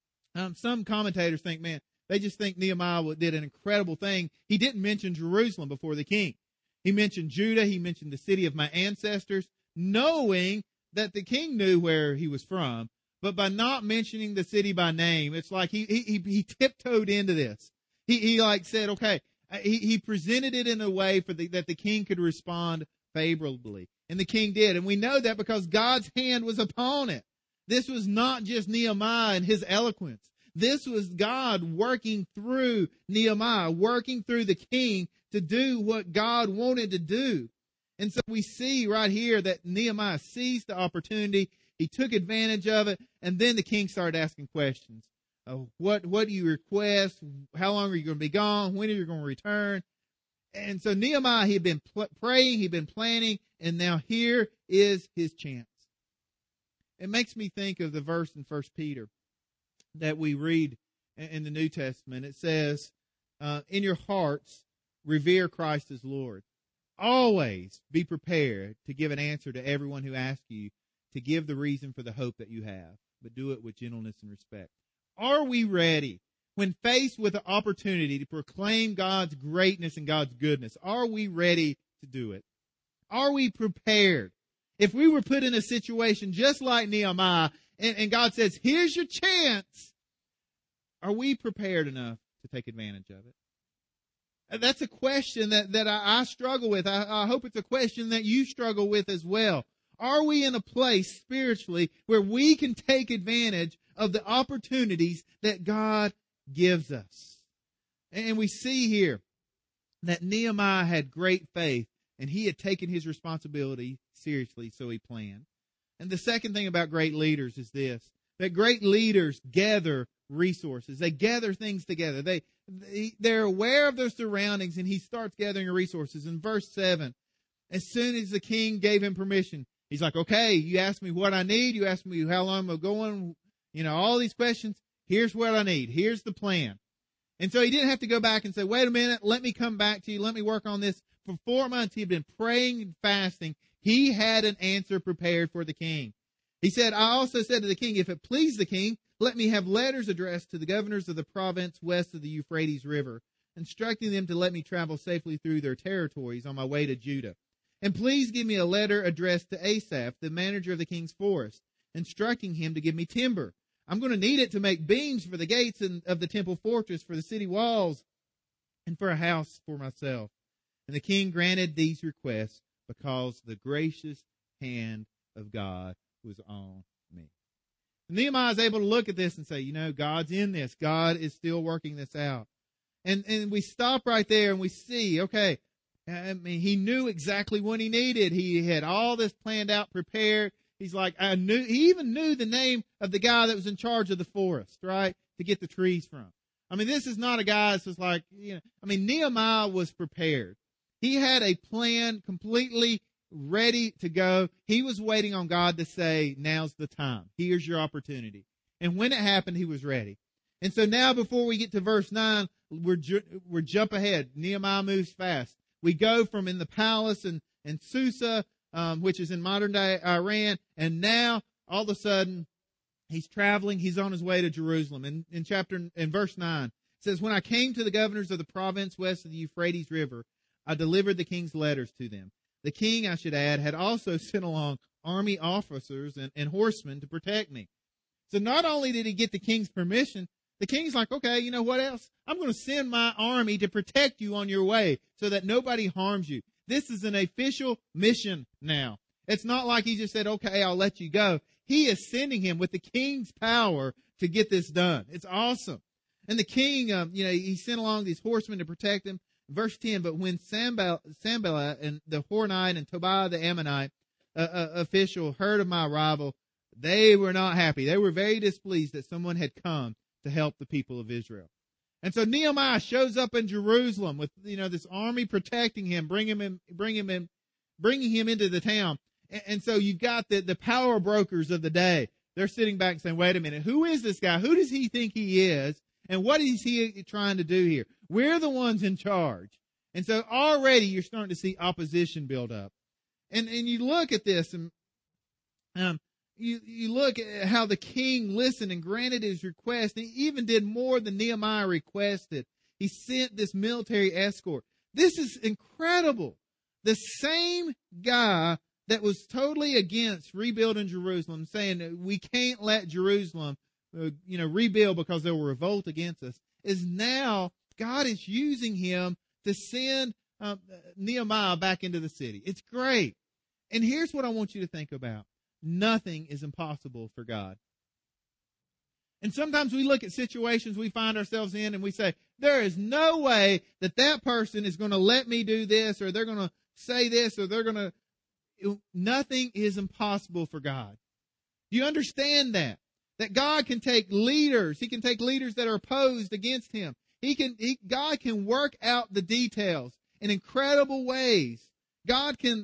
some commentators think, man, they just think Nehemiah did an incredible thing. He didn't mention Jerusalem before the king. He mentioned Judah. He mentioned the city of my ancestors, knowing that the king knew where he was from. But by not mentioning the city by name, it's like he tiptoed into this. He like said, okay, he presented it in a way that the king could respond favorably. And the king did. And we know that because God's hand was upon it. This was not just Nehemiah and his eloquence. This was God working through Nehemiah, working through the king to do what God wanted to do. And so we see right here that Nehemiah seized the opportunity. He took advantage of it. And then the king started asking questions. What do you request? How long are you going to be gone? When are you going to return? And so Nehemiah, he had been praying, he'd been planning, and now here is his chance. It makes me think of the verse in 1 Peter that we read in the New Testament. It says, in your hearts, revere Christ as Lord. Always be prepared to give an answer to everyone who asks you to give the reason for the hope that you have, but do it with gentleness and respect. Are we ready? When faced with the opportunity to proclaim God's greatness and God's goodness, are we ready to do it? Are we prepared? If we were put in a situation just like Nehemiah, and God says, here's your chance, are we prepared enough to take advantage of it? That's a question that I struggle with. I hope it's a question that you struggle with as well. Are we in a place spiritually where we can take advantage of the opportunities that God gives us? And we see here that Nehemiah had great faith and he had taken his responsibility seriously, so he planned. And the second thing about great leaders is this, that great leaders gather resources. They gather things together. They're aware of their surroundings, and he starts gathering resources. In verse 7, as soon as the king gave him permission, he's like, okay, you asked me what I need. You asked me how long I'm going. All these questions. Here's what I need. Here's the plan. And so he didn't have to go back and say, wait a minute, let me come back to you. Let me work on this. For 4 months, he had been praying and fasting. He had an answer prepared for the king. He said, I also said to the king, if it please the king, let me have letters addressed to the governors of the province west of the Euphrates River, instructing them to let me travel safely through their territories on my way to Judah. And please give me a letter addressed to Asaph, the manager of the king's forest, instructing him to give me timber. I'm going to need it to make beams for the gates of the temple fortress, for the city walls, and for a house for myself. And the king granted these requests because the gracious hand of God was on me. And Nehemiah is able to look at this and say, God's in this. God is still working this out. And we stop right there and we see, okay, I mean, he knew exactly what he needed. He had all this planned out, prepared. He's like, he even knew the name of the guy that was in charge of the forest, right? To get the trees from. I mean, this is not a guy that's just like, Nehemiah was prepared. He had a plan completely ready to go. He was waiting on God to say, now's the time. Here's your opportunity. And when it happened, he was ready. And so now before we get to verse 9, we're jump ahead. Nehemiah moves fast. We go from in the palace in Susa, which is in modern day Iran, and now all of a sudden he's traveling. He's on his way to Jerusalem. In verse 9, it says, when I came to the governors of the province west of the Euphrates River, I delivered the king's letters to them. The king, I should add, had also sent along army officers and horsemen to protect me. So not only did he get the king's permission, the king's like, okay, you know what else? I'm going to send my army to protect you on your way so that nobody harms you. This is an official mission now. It's not like he just said, okay, I'll let you go. He is sending him with the king's power to get this done. It's awesome. And the king, he sent along these horsemen to protect him. Verse 10, but when Sanballat and the Horonite and Tobiah the Ammonite official heard of my arrival, they were not happy. They were very displeased that someone had come to help the people of Israel. And so Nehemiah shows up in Jerusalem with, this army protecting him, bringing him into the town. And so you've got the power brokers of the day. They're sitting back and saying, wait a minute, who is this guy? Who does he think he is? And what is he trying to do here? We're the ones in charge. And so already you're starting to see opposition build up. And you look at this and, you look at how the king listened and granted his request. And he even did more than Nehemiah requested. He sent this military escort. This is incredible. The same guy that was totally against rebuilding Jerusalem, saying we can't let Jerusalem, rebuild because they will revolt against us, is now, God is using him to send Nehemiah back into the city. It's great. And here's what I want you to think about. Nothing is impossible for God. And sometimes we look at situations we find ourselves in and we say, there is no way that person is going to let me do this, or they're going to say this, or they're going to... Nothing is impossible for God. Do you understand that? That God can take leaders. He can take leaders that are opposed against him. God can work out the details in incredible ways. God can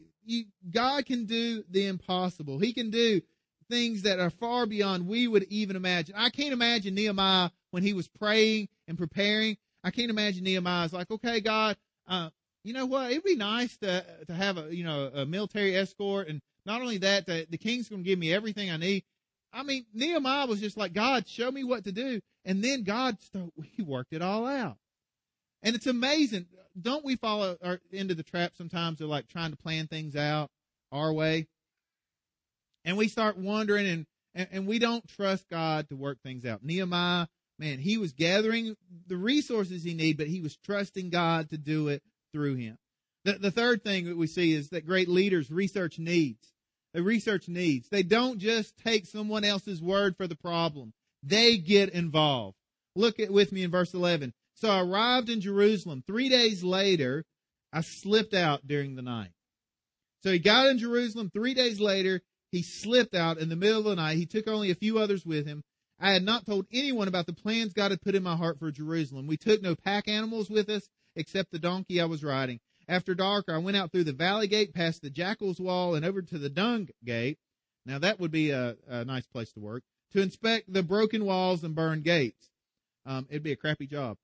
do the impossible. He can do things that are far beyond we would even imagine. I can't imagine Nehemiah when he was praying and preparing. I can't imagine Nehemiah's like, okay, God, you know what? It'd be nice to have a military escort, and not only that, the king's going to give me everything I need. I mean, Nehemiah was just like, God, show me what to do. And then he worked it all out. And it's amazing. Don't we fall into the trap sometimes of like trying to plan things out our way? And we start wondering and we don't trust God to work things out. Nehemiah, man, he was gathering the resources he needed, but he was trusting God to do it through him. The third thing that we see is that great leaders research needs. They research needs. They don't just take someone else's word for the problem. They get involved. Look with me in verse 11. So I arrived in Jerusalem. 3 days later, I slipped out during the night. So he got in Jerusalem. 3 days later, he slipped out in the middle of the night. He took only a few others with him. I had not told anyone about the plans God had put in my heart for Jerusalem. We took no pack animals with us except the donkey I was riding. After dark, I went out through the valley gate, past the jackal's wall, and over to the dung gate. Now, that would be a nice place to work, to inspect the broken walls and burned gates. It'd be a crappy job.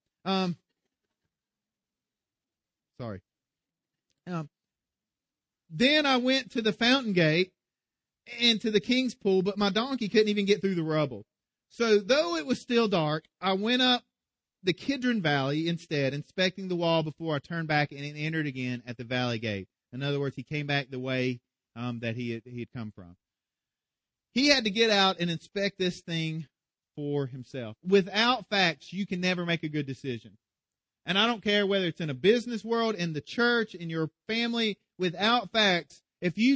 Sorry. Then I went to the fountain gate and to the king's pool, but my donkey couldn't even get through the rubble. So, though it was still dark, I went up the Kidron Valley instead, inspecting the wall before I turned back and entered again at the valley gate. In other words, he came back the way that he had come from. He had to get out and inspect this thing for himself. Without facts, you can never make a good decision. And I don't care whether it's in a business world, in the church, in your family, without facts, if you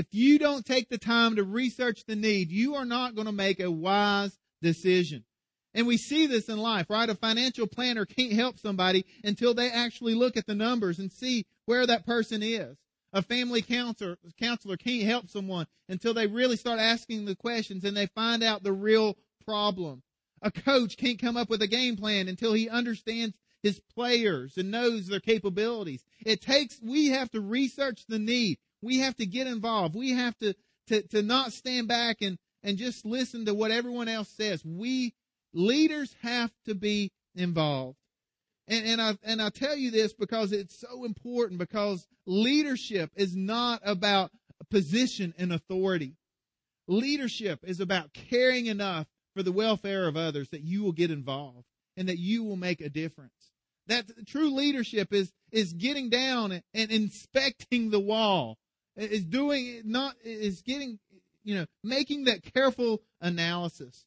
don't take the time to research the need, you are not going to make a wise decision. And we see this in life, right? A financial planner can't help somebody until they actually look at the numbers and see where that person is. A family counselor can't help someone until they really start asking the questions and they find out the real problem. A coach can't come up with a game plan until he understands his players and knows their capabilities. We have to research the need. We have to get involved. We have to not stand back and just listen to what everyone else says. Leaders have to be involved. And I tell you this because it's so important, because leadership is not about position and authority. Leadership is about caring enough for the welfare of others that you will get involved and that you will make a difference. That true leadership is getting down and inspecting the wall. Making that careful analysis.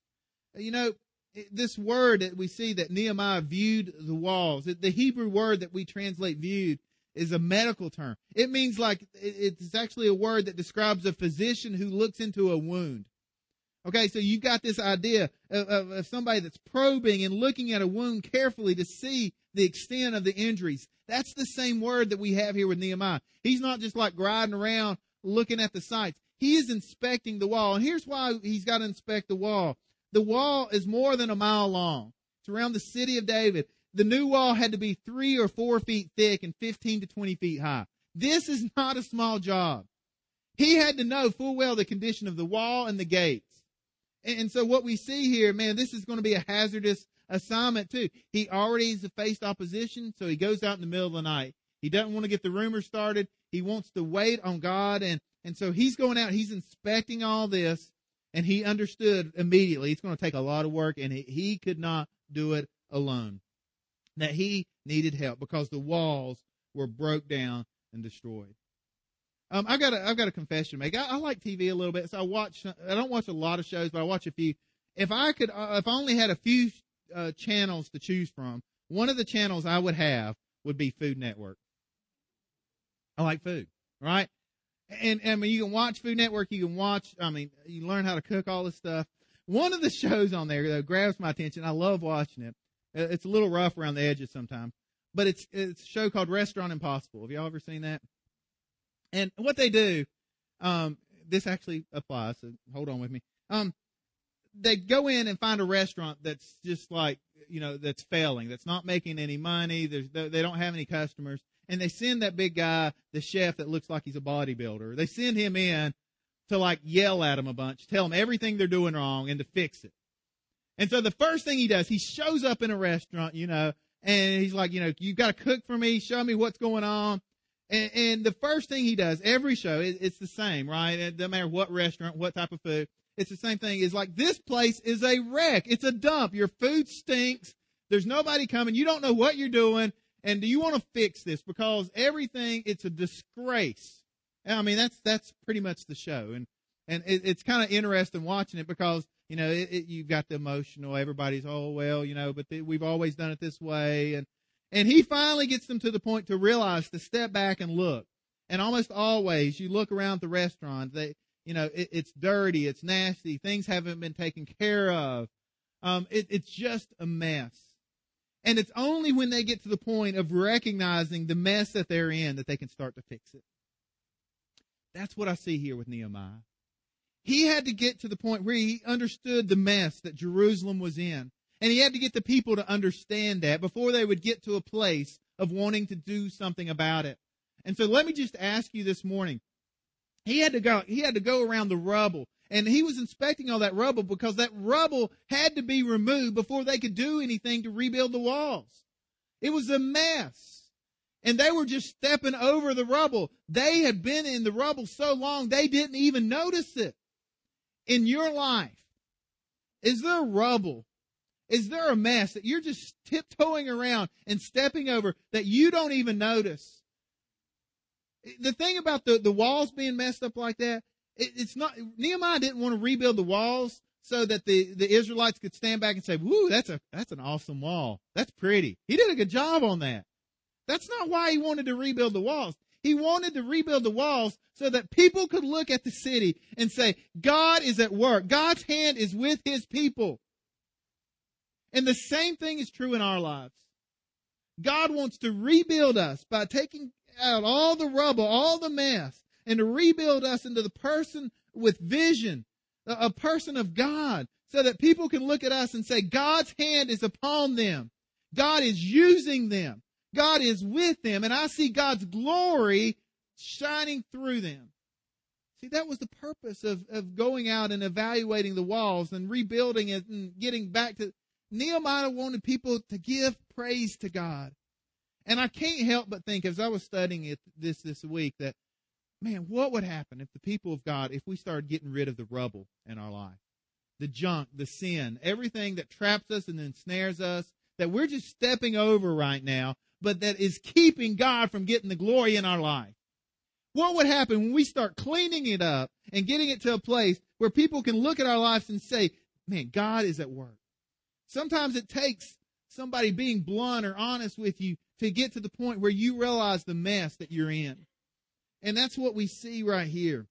This word that we see that Nehemiah viewed the walls, the Hebrew word that we translate viewed is a medical term. It means it's actually a word that describes a physician who looks into a wound. Okay, so you've got this idea of somebody that's probing and looking at a wound carefully to see the extent of the injuries. That's the same word that we have here with Nehemiah. He's not just riding around looking at the sites. He is inspecting the wall. And here's why he's got to inspect the wall. The wall is more than a mile long. It's around the city of David. The new wall had to be 3 or 4 feet thick and 15 to 20 feet high. This is not a small job. He had to know full well the condition of the wall and the gates. And so what we see here, man, this is going to be a hazardous assignment too. He already has faced opposition, so he goes out in the middle of the night. He doesn't want to get the rumors started. He wants to wait on God. And so he's going out, he's inspecting all this, and he understood immediately it's going to take a lot of work, and he could not do it alone. That he needed help because the walls were broke down and destroyed. I've got a confession to make. I like TV a little bit, so I don't watch a lot of shows, but I watch a few. If I only had a few channels to choose from, one of the channels I would have would be Food Network. I like food, right? And I mean, you can watch Food Network. You learn how to cook all this stuff. One of the shows on there that grabs my attention, I love watching it. It's a little rough around the edges sometimes, but it's a show called Restaurant Impossible. Have y'all ever seen that? And what they do, this actually applies, so hold on with me. They go in and find a restaurant that's just that's failing, that's not making any money. They don't have any customers. And they send that big guy, the chef that looks like he's a bodybuilder. They send him in to yell at him a bunch, tell him everything they're doing wrong and to fix it. And so the first thing he does, he shows up in a restaurant, and he's like, you've got to cook for me, show me what's going on. And the first thing he does, every show, it's the same, right? It doesn't matter what restaurant, what type of food. It's the same thing. It's this place is a wreck. It's a dump. Your food stinks. There's nobody coming. You don't know what you're doing. And do you want to fix this? Because everything, it's a disgrace. I mean, that's pretty much the show. And it's kind of interesting watching it because, you've got the emotional. Everybody's, but we've always done it this way. And he finally gets them to the point to realize to step back and look. And almost always you look around the restaurant, it's dirty, it's nasty, things haven't been taken care of. It's just a mess. And it's only when they get to the point of recognizing the mess that they're in that they can start to fix it. That's what I see here with Nehemiah. He had to get to the point where he understood the mess that Jerusalem was in. And he had to get the people to understand that before they would get to a place of wanting to do something about it. And so let me just ask you this morning. He had to go around the rubble. And he was inspecting all that rubble because that rubble had to be removed before they could do anything to rebuild the walls. It was a mess. And they were just stepping over the rubble. They had been in the rubble so long they didn't even notice it. In your life, is there rubble? Is there a mess that you're just tiptoeing around and stepping over that you don't even notice? The thing about the walls being messed up like that, it's not, Nehemiah didn't want to rebuild the walls so that the Israelites could stand back and say, woo, that's an awesome wall. That's pretty. He did a good job on that. That's not why he wanted to rebuild the walls. He wanted to rebuild the walls so that people could look at the city and say, God is at work. God's hand is with his people. And the same thing is true in our lives. God wants to rebuild us by taking out all the rubble, all the mess, and to rebuild us into the person with vision, a person of God, so that people can look at us and say, God's hand is upon them. God is using them. God is with them. And I see God's glory shining through them. See, that was the purpose of going out and evaluating the walls and rebuilding it and getting back to... Nehemiah wanted people to give praise to God. And I can't help but think, as I was studying it this week, that, man, what would happen if the people of God, if we started getting rid of the rubble in our life? The junk, the sin, everything that traps us and ensnares us, that we're just stepping over right now, but that is keeping God from getting the glory in our life. What would happen when we start cleaning it up and getting it to a place where people can look at our lives and say, man, God is at work? Sometimes it takes somebody being blunt or honest with you to get to the point where you realize the mess that you're in. And that's what we see right here.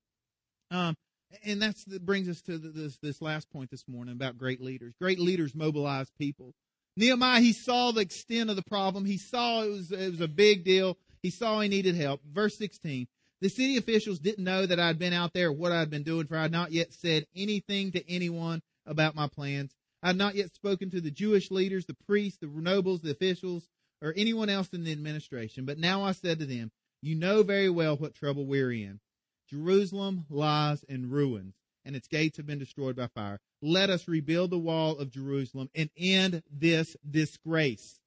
And that brings us to this last point this morning about great leaders. Great leaders mobilize people. Nehemiah, he saw the extent of the problem. He saw it was a big deal. He saw he needed help. Verse 16, the city officials didn't know that I'd been out there or what I'd been doing, for I had not yet said anything to anyone about my plans. I had not yet spoken to the Jewish leaders, the priests, the nobles, the officials, or anyone else in the administration. But now I said to them, you know very well what trouble we're in. Jerusalem lies in ruins, and its gates have been destroyed by fire. Let us rebuild the wall of Jerusalem and end this disgrace.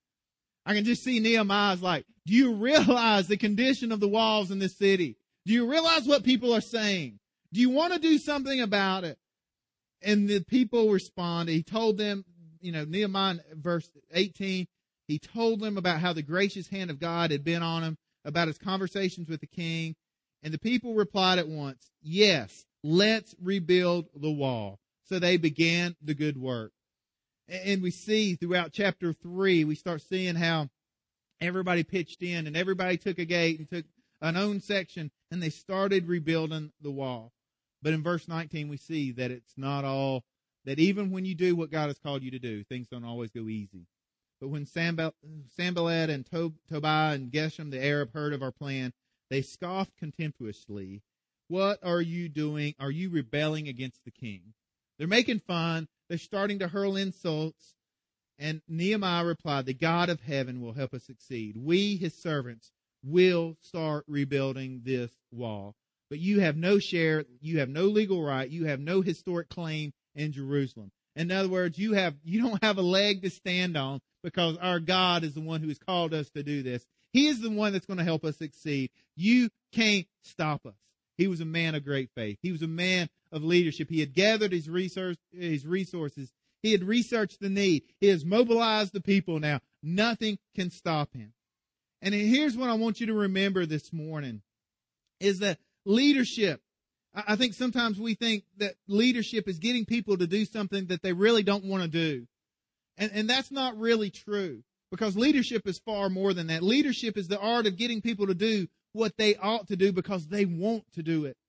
I can just see Nehemiah's like, do you realize the condition of the walls in this city? Do you realize what people are saying? Do you want to do something about it? And the people responded. He told them, Nehemiah, verse 18, he told them about how the gracious hand of God had been on him, about his conversations with the king. And the people replied at once, yes, let's rebuild the wall. So they began the good work. And we see throughout chapter 3, we start seeing how everybody pitched in and everybody took a gate and took an own section and they started rebuilding the wall. But in verse 19, we see that it's not all, that even when you do what God has called you to do, things don't always go easy. But when Sanballat and Tobiah and Geshem the Arab heard of our plan, they scoffed contemptuously. What are you doing? Are you rebelling against the king? They're making fun. They're starting to hurl insults. And Nehemiah replied, the God of heaven will help us succeed. We, his servants, will start rebuilding this wall. But you have no share, you have no legal right, you have no historic claim in Jerusalem. In other words, you don't have a leg to stand on because our God is the one who has called us to do this. He is the one that's going to help us succeed. You can't stop us. He was a man of great faith. He was a man of leadership. He had gathered his resources. He had researched the need. He has mobilized the people now. Nothing can stop him. And here's what I want you to remember this morning is that leadership, I think sometimes we think that leadership is getting people to do something that they really don't want to do. And that's not really true, because leadership is far more than that. Leadership is the art of getting people to do what they ought to do because they want to do it.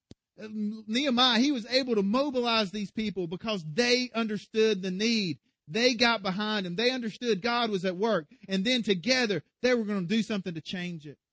Nehemiah, he was able to mobilize these people because they understood the need. They got behind him. They understood God was at work. And then together, they were going to do something to change it.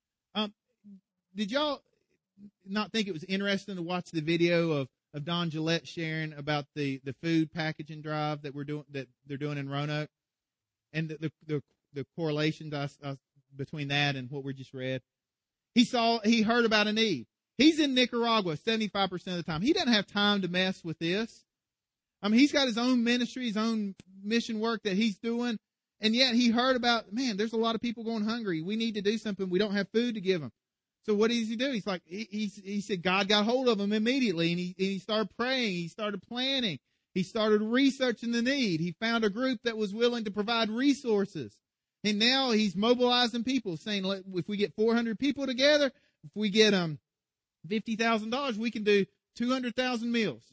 Did y'all not think it was interesting to watch the video of Don Gillette sharing about the food packaging drive that they're doing in Roanoke, and the correlation between that and what we just read? He heard about a need. He's in Nicaragua 75% of the time. He doesn't have time to mess with this. I mean, he's got his own ministry, his own mission work that he's doing, and yet he heard about, man, there's a lot of people going hungry. We need to do something. We don't have food to give them. So what does he do? He's like, he said God got hold of him immediately, and he started praying. He started planning. He started researching the need. He found a group that was willing to provide resources. And now he's mobilizing people, saying, if we get 400 people together, if we get $50,000, we can do 200,000 meals.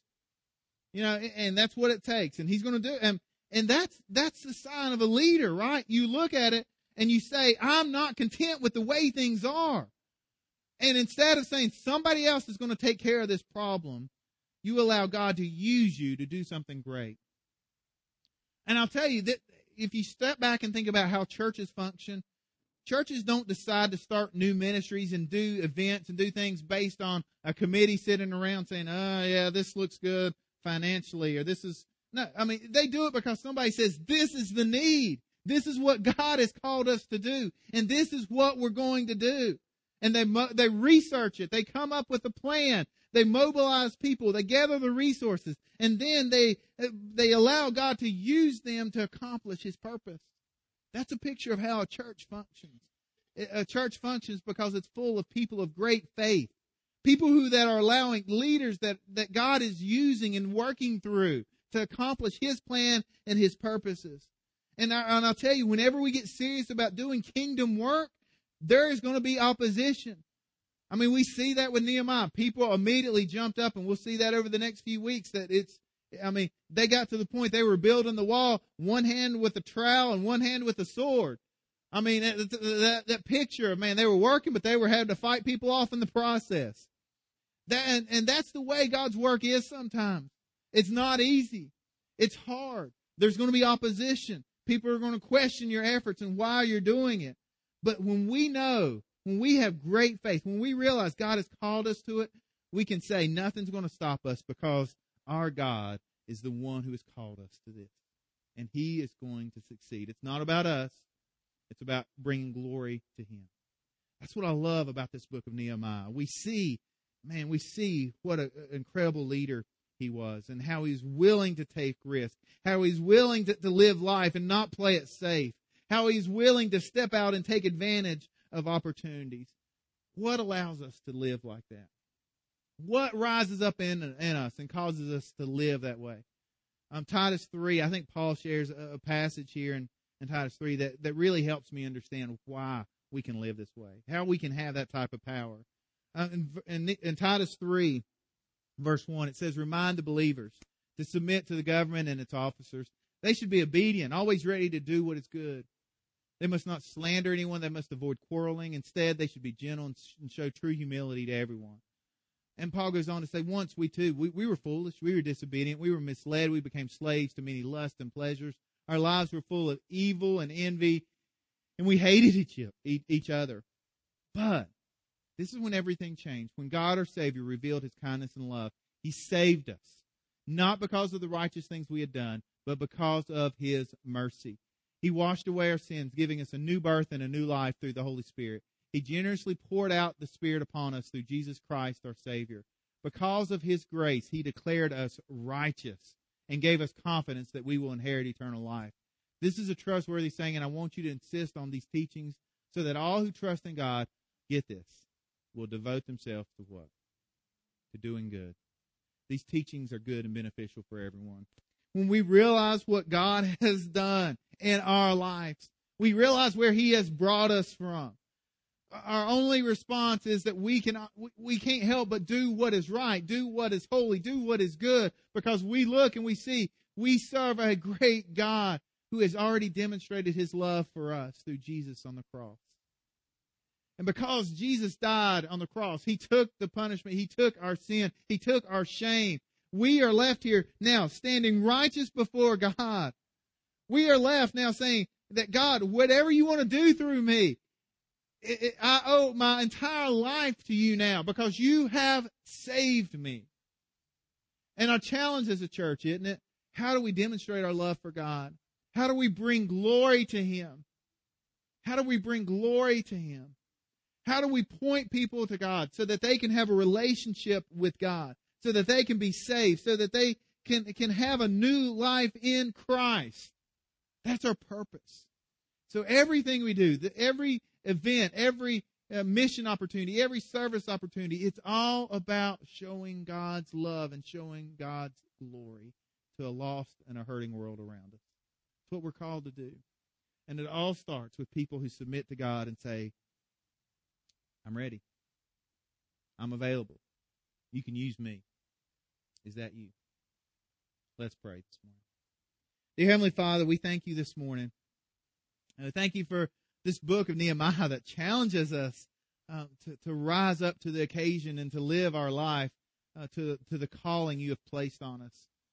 And that's what it takes. And he's going to do it. And that's the sign of a leader, right? You look at it and you say, I'm not content with the way things are. And instead of saying somebody else is going to take care of this problem, you allow God to use you to do something great. And I'll tell you that if you step back and think about how churches function, churches don't decide to start new ministries and do events and do things based on a committee sitting around saying, oh, yeah, this looks good financially, or this is, no, I mean, they do it because somebody says, this is the need. This is what God has called us to do, and this is what we're going to do. And they research it. They come up with a plan. They mobilize people. They gather the resources, and then they allow God to use them to accomplish His purpose. That's a picture of how a church functions. A church functions because it's full of people of great faith, people that are allowing leaders that God is using and working through to accomplish His plan and His purposes. And I'll tell you, whenever we get serious about doing kingdom work, there is going to be opposition. I mean, we see that with Nehemiah. People immediately jumped up, and we'll see that over the next few weeks, that they got to the point they were building the wall, one hand with a trowel and one hand with a sword. I mean, that picture of, man, they were working, but they were having to fight people off in the process. And that's the way God's work is sometimes. It's not easy. It's hard. There's going to be opposition. People are going to question your efforts and why you're doing it. But when we know, when we have great faith, when we realize God has called us to it, we can say nothing's going to stop us because our God is the one who has called us to this. And He is going to succeed. It's not about us. It's about bringing glory to Him. That's what I love about this book of Nehemiah. We see what an incredible leader he was, and how he's willing to take risks, how he's willing to live life and not play it safe, how he's willing to step out and take advantage of opportunities. What allows us to live like that? What rises up in us and causes us to live that way? Titus 3, I think Paul shares a passage here in Titus 3 that really helps me understand why we can live this way, how we can have that type of power. In Titus 3, verse 1, it says, remind the believers to submit to the government and its officers. They should be obedient, always ready to do what is good. They must not slander anyone. They must avoid quarreling. Instead, they should be gentle and show true humility to everyone. And Paul goes on to say, once we were foolish, we were disobedient, we were misled, we became slaves to many lusts and pleasures. Our lives were full of evil and envy, and we hated each other. But this is when everything changed. When God, our Savior, revealed His kindness and love, He saved us, not because of the righteous things we had done, but because of His mercy. He washed away our sins, giving us a new birth and a new life through the Holy Spirit. He generously poured out the Spirit upon us through Jesus Christ, our Savior. Because of His grace, He declared us righteous and gave us confidence that we will inherit eternal life. This is a trustworthy saying, and I want you to insist on these teachings so that all who trust in God, get this, will devote themselves to what? To doing good. These teachings are good and beneficial for everyone. When we realize what God has done in our lives, we realize where He has brought us from. Our only response is that we can't help but do what is right, do what is holy, do what is good, because we look and we see we serve a great God who has already demonstrated His love for us through Jesus on the cross. And because Jesus died on the cross, He took the punishment, He took our sin, He took our shame. We are left here now standing righteous before God. We are left now saying that, God, whatever you want to do through me, I owe my entire life to you now because you have saved me. And our challenge as a church, isn't it? How do we demonstrate our love for God? How do we bring glory to Him? How do we bring glory to Him? How do we point people to God so that they can have a relationship with God, so that they can be saved, so that they can have a new life in Christ? That's our purpose. So everything we do, every event, every mission opportunity, every service opportunity, it's all about showing God's love and showing God's glory to a lost and a hurting world around us. It's what we're called to do. And it all starts with people who submit to God and say, I'm ready. I'm available. You can use me. Is that you? Let's pray this morning. Dear Heavenly Father, we thank you this morning. And thank you for this book of Nehemiah that challenges us to rise up to the occasion and to live our life to the calling you have placed on us.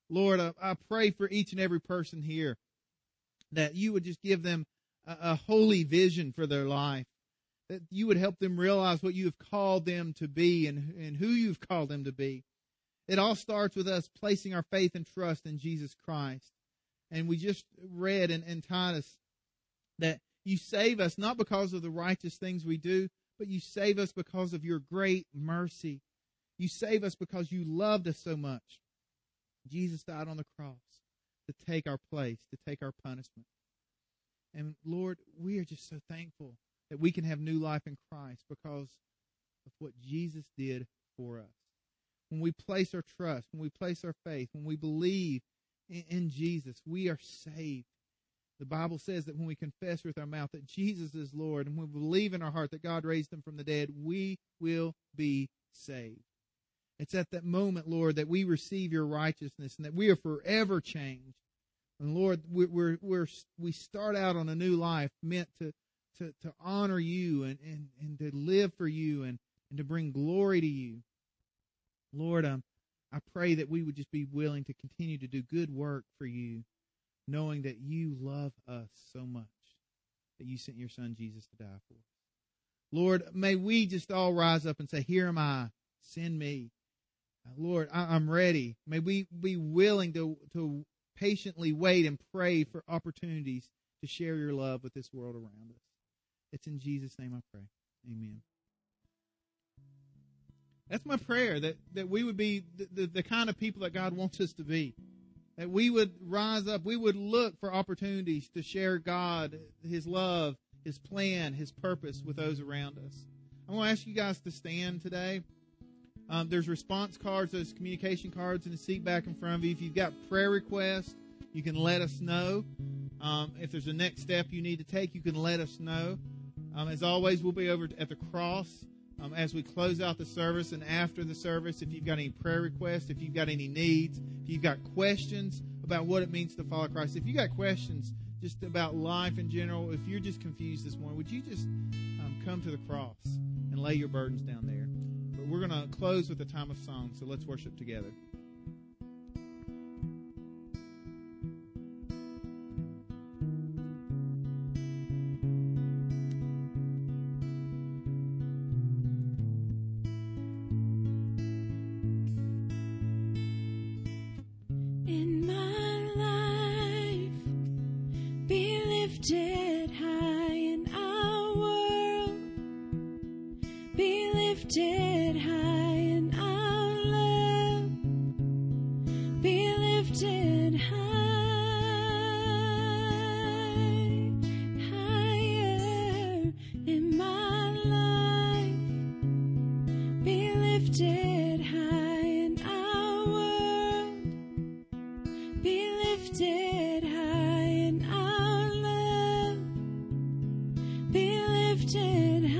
Lord, I pray for each and every person here that you would just give them a holy vision for their life, that you would help them realize what you have called them to be and who you've called them to be. It all starts with us placing our faith and trust in Jesus Christ. And we just read in Titus that you save us not because of the righteous things we do, but you save us because of your great mercy. You save us because you loved us so much. Jesus died on the cross to take our place, to take our punishment. And Lord, we are just so thankful that we can have new life in Christ because of what Jesus did for us. When we place our trust, when we place our faith, when we believe in Jesus, we are saved. The Bible says that when we confess with our mouth that Jesus is Lord and we believe in our heart that God raised him from the dead, we will be saved. It's at that moment, Lord, that we receive your righteousness and that we are forever changed. And Lord, we start out on a new life meant to honor you and to live for you and to bring glory to you. Lord, I pray that we would just be willing to continue to do good work for you, knowing that you love us so much that you sent your Son Jesus to die for us. Lord, may we just all rise up and say, here am I, send me. Lord, I'm ready. May we be willing to patiently wait and pray for opportunities to share your love with this world around us. It's in Jesus' name I pray. Amen. That's my prayer, that we would be the kind of people that God wants us to be. That we would rise up, we would look for opportunities to share God, his love, his plan, his purpose with those around us. I want to ask you guys to stand today. There's response cards, those communication cards in the seat back in front of you. If you've got prayer requests, you can let us know. If there's a next step you need to take, you can let us know. As always, we'll be over at the cross as we close out the service and after the service. If you've got any prayer requests, if you've got any needs, if you've got questions about what it means to follow Christ, if you've got questions just about life in general, if you're just confused this morning, would you just come to the cross and lay your burdens down there? But we're going to close with a time of song, so let's worship together. In my life, be lifted high in our world, be lifted high in our love, be lifted high, higher in my life, be lifted high in our world, be lifted high in our love, be lifted high,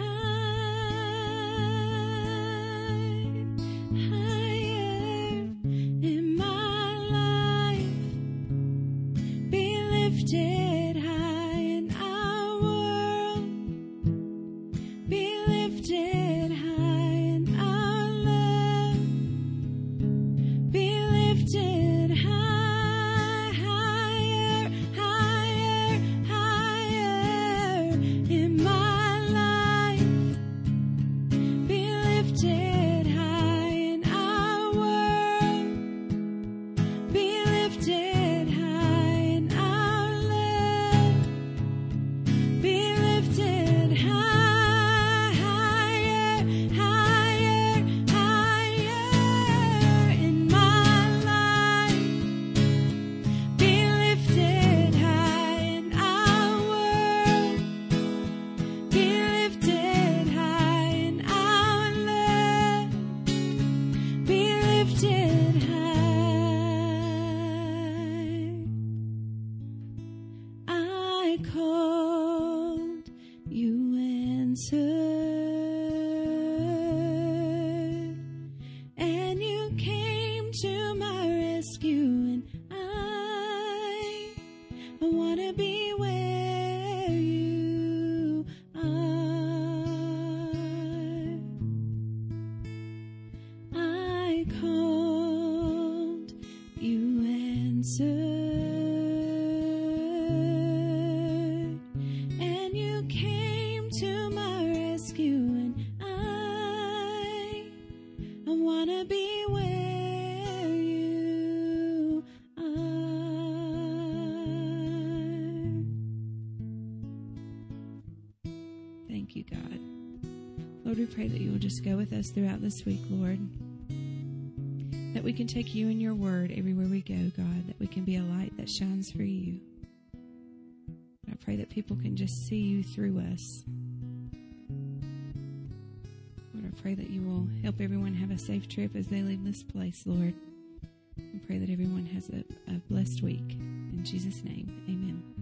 higher in my life, answered, and you came to my rescue, and I want to be where you are. Thank you, God. Lord, we pray that you will just go with us throughout this week, Lord. That we can take you and your word everywhere we go, God. That we can be a light that shines for you. I pray that people can just see you through us. Lord, I pray that you will help everyone have a safe trip as they leave this place, Lord. I pray that everyone has a blessed week. In Jesus' name, amen.